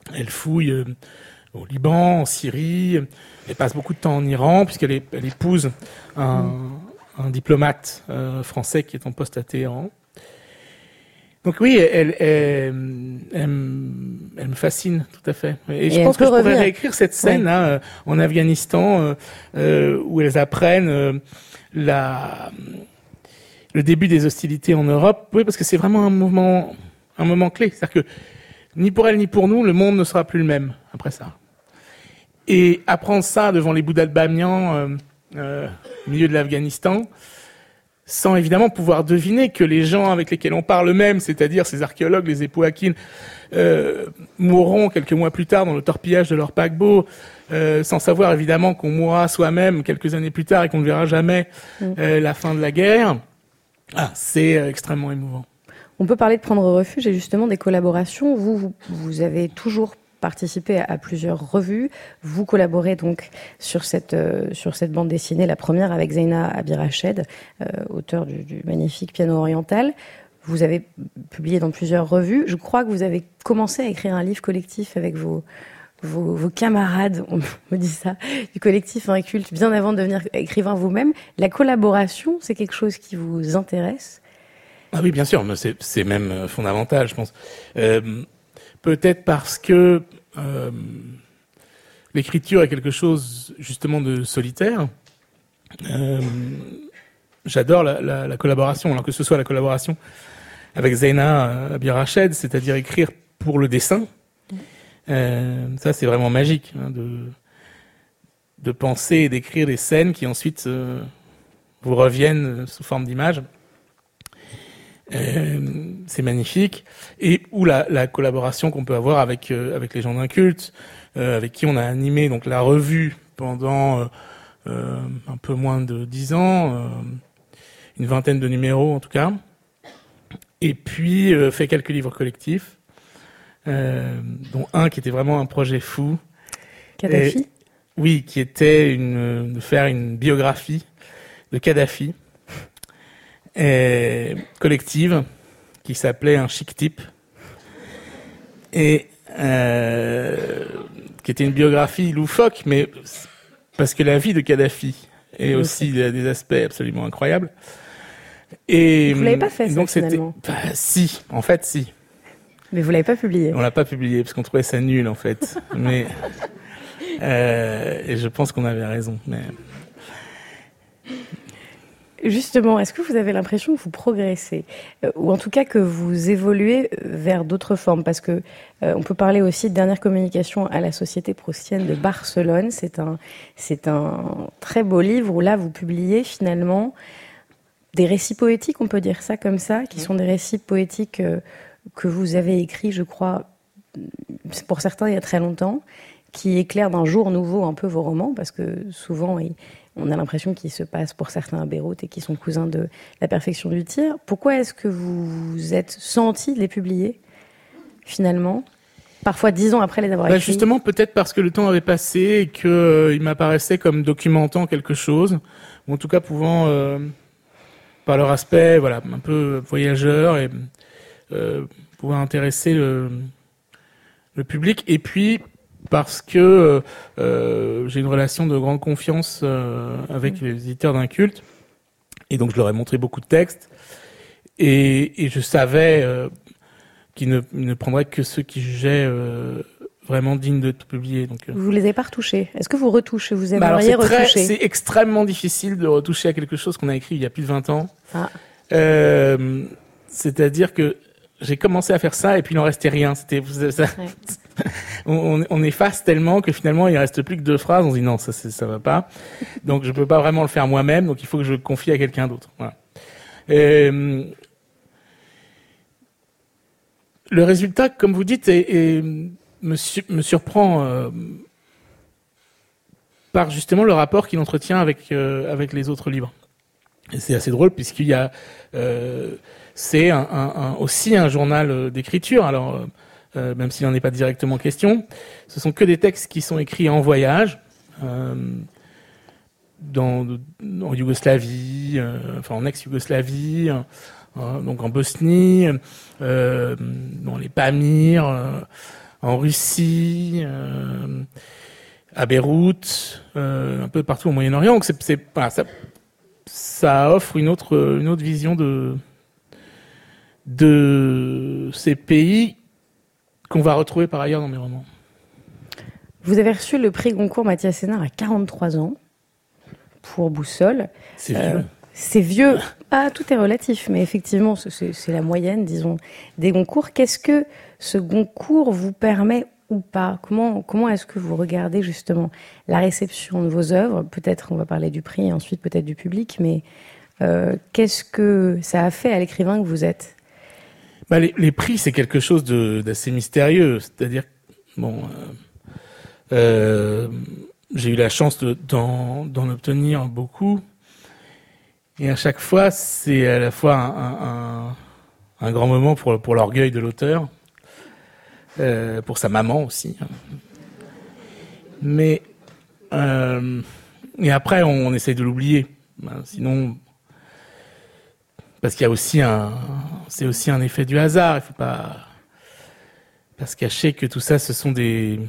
Elle fouille au Liban, en Syrie. Elle passe beaucoup de temps en Iran, puisqu'elle épouse un diplomate français qui est en poste à Téhéran. Donc oui, elle me fascine tout à fait. Et je pense que je pourrais réécrire cette scène là en Afghanistan où elles apprennent le début des hostilités en Europe. Oui, parce que c'est vraiment un moment clé. C'est-à-dire que ni pour elle ni pour nous, le monde ne sera plus le même après ça. Et apprendre ça devant les Bouddhas de Bamiyan, au milieu de l'Afghanistan, sans évidemment pouvoir deviner que les gens avec lesquels on parle même, c'est-à-dire ces archéologues, les Épouakines, mourront quelques mois plus tard dans le torpillage de leur paquebot, sans savoir évidemment qu'on mourra soi-même quelques années plus tard et qu'on ne verra jamais la fin de la guerre. C'est extrêmement émouvant. On peut parler de prendre refuge et justement des collaborations. Vous avez toujours participé à plusieurs revues. Vous collaborez donc sur cette bande dessinée, la première avec Zeina Abirached, auteur du magnifique Piano oriental. Vous avez publié dans plusieurs revues. Je crois que vous avez commencé à écrire un livre collectif avec vos camarades, on me dit ça, du collectif Inculte, bien avant de devenir écrivain vous-même. La collaboration, c'est quelque chose qui vous intéresse ? Ah oui, bien sûr, mais c'est même fondamental, je pense. Peut-être parce que l'écriture est quelque chose justement de solitaire. J'adore la collaboration, alors que ce soit la collaboration avec Zeina Abirached, c'est-à-dire écrire pour le dessin. Ça, c'est vraiment magique, de penser et d'écrire des scènes qui ensuite vous reviennent sous forme d'images. C'est magnifique. Et ou la collaboration qu'on peut avoir avec les gens d'Inculte, avec qui on a animé donc la revue pendant un peu moins de 10 ans, une vingtaine de numéros en tout cas, et puis fait quelques livres collectifs, dont un qui était vraiment un projet fou. Kadhafi. Oui, qui était de faire une biographie de Kadhafi. Collective qui s'appelait Un chic type et qui était une biographie loufoque, mais parce que la vie de Kadhafi est aussi des aspects absolument incroyables. Et vous l'avez pas fait, ça, donc finalement. Si, en fait, si. Mais vous l'avez pas publié. On l'a pas publié parce qu'on trouvait ça nul, en fait. Mais et je pense qu'on avait raison. Mais justement, est-ce que vous avez l'impression que vous progressez, ou en tout cas que vous évoluez vers d'autres formes? Parce que on peut parler aussi de Dernière communication à la Société proustienne de Barcelone. C'est un très beau livre où là vous publiez finalement des récits poétiques, on peut dire ça comme ça, qui sont des récits poétiques que vous avez écrits, je crois, pour certains il y a très longtemps, qui éclairent d'un jour nouveau un peu vos romans, parce que souvent on a l'impression qu'ils se passent pour certains à Beyrouth et qu'ils sont cousins de La perfection du tir. Pourquoi est-ce que vous vous êtes senti de les publier, finalement, parfois 10 ans après les avoir écrits? Justement, peut-être parce que le temps avait passé et qu'il m'apparaissait comme documentant quelque chose, ou en tout cas pouvant, par leur aspect, voilà, un peu voyageur, et pouvoir intéresser le public. Et puis parce que j'ai une relation de grande confiance avec les éditeurs d'Inculte, et donc je leur ai montré beaucoup de textes, et je savais qu'ils ne prendraient que ceux qui jugeaient vraiment dignes de tout publier. Donc, vous les avez pas retouchés? Est-ce que vous retouchez? Vous aimeriez retoucher? C'est extrêmement difficile de retoucher à quelque chose qu'on a écrit il y a plus de 20 ans. Ah. C'est-à-dire que j'ai commencé à faire ça et puis il n'en restait rien. On efface tellement que finalement il reste plus que 2 phrases. On se dit non, ça va pas. Donc je peux pas vraiment le faire moi-même. Donc il faut que je le confie à quelqu'un d'autre. Voilà. Le résultat, comme vous dites, me surprend par justement le rapport qu'il entretient avec les autres livres. Et c'est assez drôle puisqu'il y a c'est aussi un journal d'écriture. Alors même s'il n'en est pas directement question, ce sont que des textes qui sont écrits en voyage, en Yougoslavie, enfin en ex-Yougoslavie, donc en Bosnie, dans les Pamirs, en Russie, à Beyrouth, un peu partout au Moyen-Orient. Donc voilà, ça offre une autre vision de ces pays qu'on va retrouver par ailleurs dans mes romans. Vous avez reçu le prix Goncourt Mathias Sénard à 43 ans pour Boussole. C'est vieux. C'est vieux. Ah, tout est relatif, mais effectivement, c'est la moyenne, disons, des Goncourt. Qu'est-ce que ce Goncourt vous permet ou pas ? Comment est-ce que vous regardez justement la réception de vos œuvres ? Peut-être on va parler du prix et ensuite peut-être du public, mais qu'est-ce que ça a fait à l'écrivain que vous êtes ? Les prix, c'est quelque chose d'assez mystérieux. C'est-à-dire, j'ai eu la chance d'en obtenir beaucoup. Et à chaque fois, c'est à la fois un grand moment pour l'orgueil de l'auteur, pour sa maman aussi. Mais et après, on essaye de l'oublier. Sinon, parce qu'il y a aussi c'est aussi un effet du hasard. Il faut pas se cacher que tout ça, ce sont des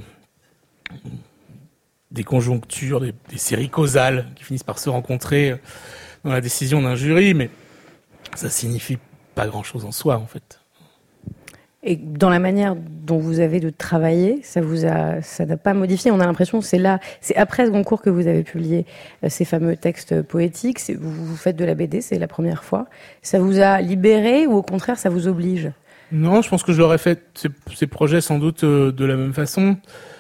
conjonctures, des séries causales qui finissent par se rencontrer dans la décision d'un jury, mais ça signifie pas grand-chose en soi, en fait. Et dans la manière dont vous avez de travailler, ça n'a pas modifié. On a l'impression que c'est après ce Goncourt que vous avez publié ces fameux textes poétiques. Vous faites de la BD, c'est la première fois. Ça vous a libéré ou au contraire, ça vous oblige ? Non, je pense que je l'aurais fait ces projets sans doute de la même façon.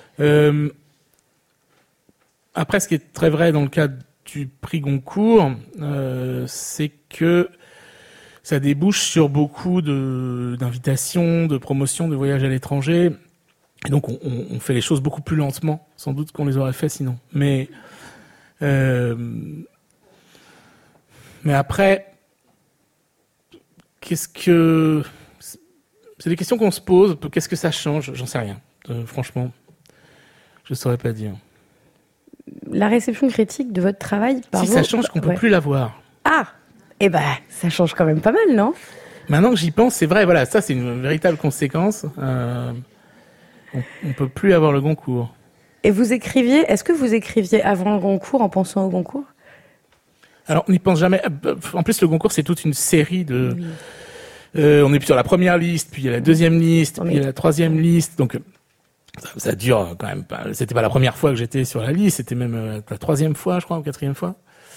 Après, ce qui est très vrai dans le cas du prix Goncourt, c'est que ça débouche sur beaucoup d'invitations, de promotions, de voyages à l'étranger. Et donc, on fait les choses beaucoup plus lentement, sans doute qu'on les aurait fait sinon. Mais après, c'est des questions qu'on se pose. Qu'est-ce que ça change ? J'en sais rien. Franchement, je ne saurais pas dire. La réception critique de votre travail, si ça change, qu'on peut plus la voir. Ah, ça change quand même pas mal, non ? Maintenant que j'y pense, c'est vrai. Voilà, ça c'est une véritable conséquence. On peut plus avoir le Goncourt. Et est-ce que vous écriviez avant le Goncourt en pensant au Goncourt ? Alors on n'y pense jamais. En plus, le Goncourt c'est toute une série de. Oui. On est sur la première liste, puis il y a la deuxième liste, puis il y a la troisième liste. Donc ça dure quand même pas. C'était pas la première fois que j'étais sur la liste, c'était même la troisième fois, je crois, ou quatrième fois.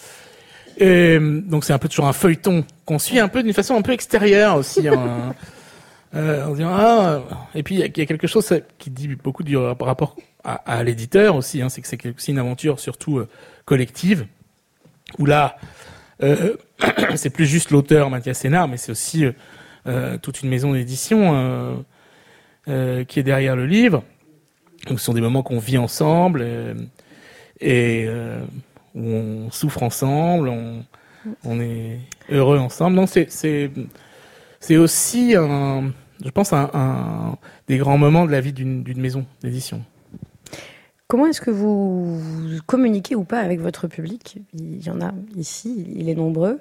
Et donc c'est un peu toujours un feuilleton qu'on suit un peu d'une façon un peu extérieure aussi. En disant et puis il y a quelque chose qui dit beaucoup du rapport à l'éditeur aussi. C'est que c'est aussi une aventure surtout collective où là c'est plus juste l'auteur Mathias Sénard, mais c'est aussi toute une maison d'édition qui est derrière le livre. Donc ce sont des moments qu'on vit ensemble et où on souffre ensemble, on est heureux ensemble. Donc c'est aussi je pense un des grands moments de la vie d'une maison d'édition. Comment est-ce que vous communiquez ou pas avec votre public ? Il y en a ici, il est nombreux.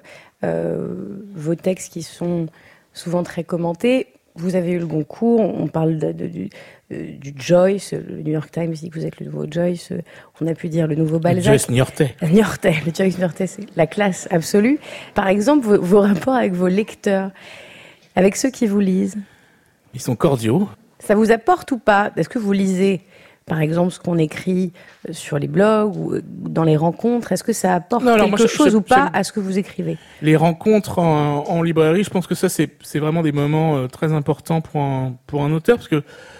Vos textes qui sont souvent très commentés. Vous avez eu le Goncourt, on parle du Joyce, le New York Times dit que vous êtes le nouveau Joyce, on a pu dire le nouveau Balzac. Le Joyce Niortais. Le Joyce Niortais, c'est la classe absolue. Par exemple, vos rapports avec vos lecteurs, avec ceux qui vous lisent. Ils sont cordiaux. Ça vous apporte ou pas ? Est-ce que vous lisez, par exemple, ce qu'on écrit sur les blogs ou dans les rencontres ? Est-ce que ça apporte quelque chose ou pas à ce que vous écrivez ? Les rencontres en librairie, je pense que ça, c'est vraiment des moments très importants pour un auteur, parce que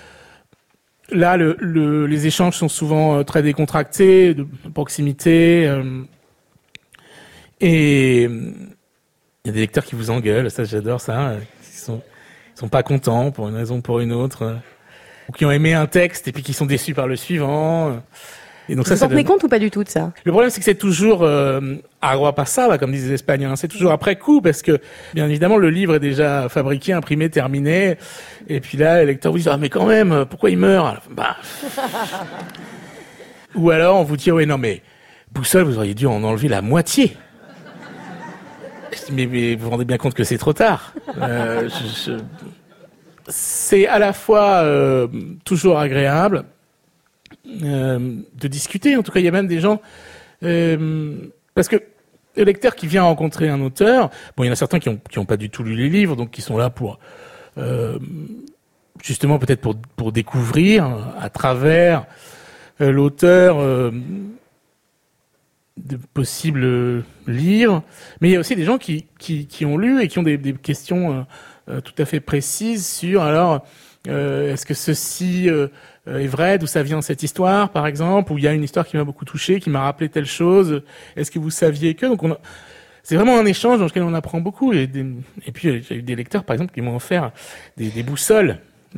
là, les échanges sont souvent très décontractés, de proximité, et il y a des lecteurs qui vous engueulent, ça j'adore ça, ils sont pas contents pour une raison ou pour une autre, ou qui ont aimé un texte et puis qui sont déçus par le suivant. Et donc vous vous en tenez compte ou pas du tout de ça ? Le problème, c'est que c'est toujours agua pasada, comme disent les Espagnols. C'est toujours après coup, parce que, bien évidemment, le livre est déjà fabriqué, imprimé, terminé. Et puis là, les lecteurs vous disent « Ah, mais quand même, pourquoi il meurt ?» Ou alors, on vous dit « Oui, non, mais Boussole, vous auriez dû en enlever la moitié. » Mais vous vous rendez bien compte que c'est trop tard. c'est à la fois toujours agréable de discuter. En tout cas, il y a même des gens... parce que le lecteur qui vient rencontrer un auteur, bon, il y en a certains qui ont pas du tout lu les livres, donc qui sont là pour justement peut-être pour découvrir à travers l'auteur de possibles livres. Mais il y a aussi des gens qui ont lu et qui ont des questions tout à fait précises sur alors est-ce que ceci est vrai, d'où ça vient cette histoire, par exemple, ou il y a une histoire qui m'a beaucoup touché, qui m'a rappelé telle chose, est-ce que vous saviez que... Donc c'est vraiment un échange dans lequel on apprend beaucoup. Et puis j'ai eu des lecteurs, par exemple, qui m'ont offert des boussoles.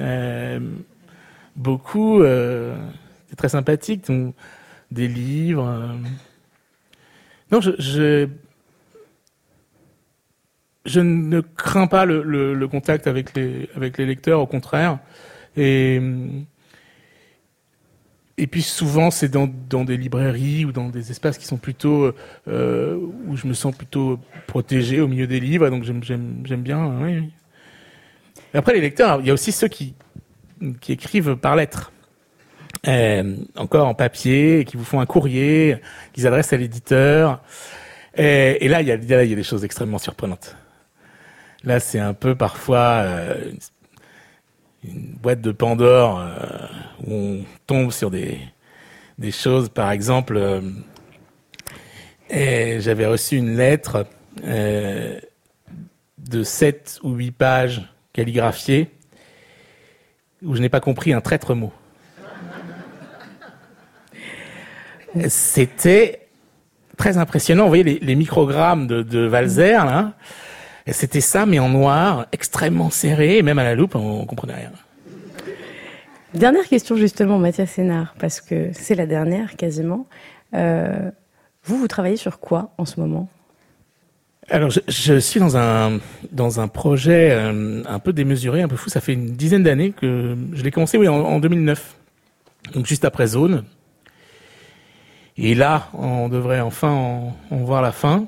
Beaucoup, c'est très sympathique, donc, des livres. Non, je ne crains pas le contact avec les lecteurs, au contraire. Et puis souvent c'est dans des librairies ou dans des espaces qui sont plutôt où je me sens plutôt protégé au milieu des livres, donc j'aime bien. Oui. Et après les lecteurs, il y a aussi ceux qui écrivent par lettres, encore en papier, et qui vous font un courrier, qu'ils adressent à l'éditeur. Et là il y a des choses extrêmement surprenantes. Là c'est un peu parfois une boîte de Pandore où on tombe sur des choses. Par exemple, j'avais reçu une lettre de 7 ou 8 pages calligraphiées où je n'ai pas compris un traître mot. C'était très impressionnant. Vous voyez les microgrammes de Walser, là. Et c'était ça, mais en noir, extrêmement serré, et même à la loupe, on comprenait rien. Dernière question justement, Mathias Sénart, parce que c'est la dernière quasiment. Vous travaillez sur quoi en ce moment ? Alors, je suis dans un projet un peu démesuré, un peu fou. Ça fait une dizaine d'années que je l'ai commencé, oui, en 2009. Donc juste après Zone. Et là, on devrait enfin en voir la fin.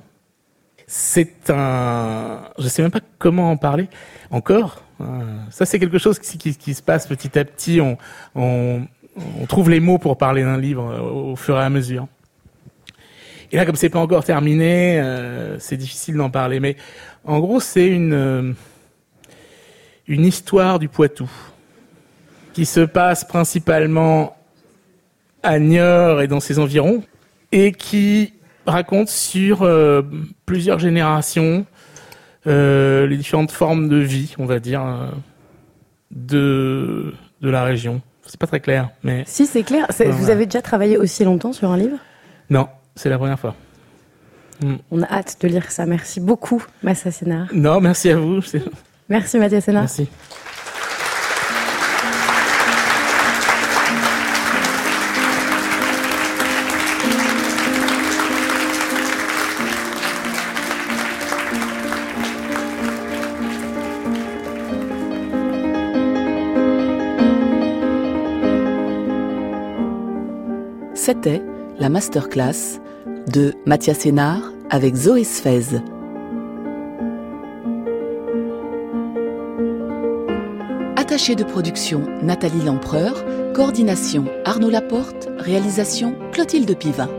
Je sais même pas comment en parler encore. Ça, c'est quelque chose qui se passe petit à petit. On trouve les mots pour parler d'un livre au fur et à mesure. Et là, comme c'est pas encore terminé, c'est difficile d'en parler. Mais en gros, c'est une histoire du Poitou qui se passe principalement à Niort et dans ses environs, et qui raconte sur plusieurs générations les différentes formes de vie, on va dire, de la région. C'est pas très clair, mais... Si, c'est clair. Vous avez déjà travaillé aussi longtemps sur un livre ? Non, c'est la première fois. On a hâte de lire ça. Merci beaucoup, Mathias Sénart. Non, merci à vous. Merci, Mathias Sénart. Merci. C'était la masterclass de Mathias Sénart avec Zoé Sfez. Attachée de production Nathalie Lempereur, coordination Arnaud Laporte, réalisation Clotilde Pivin.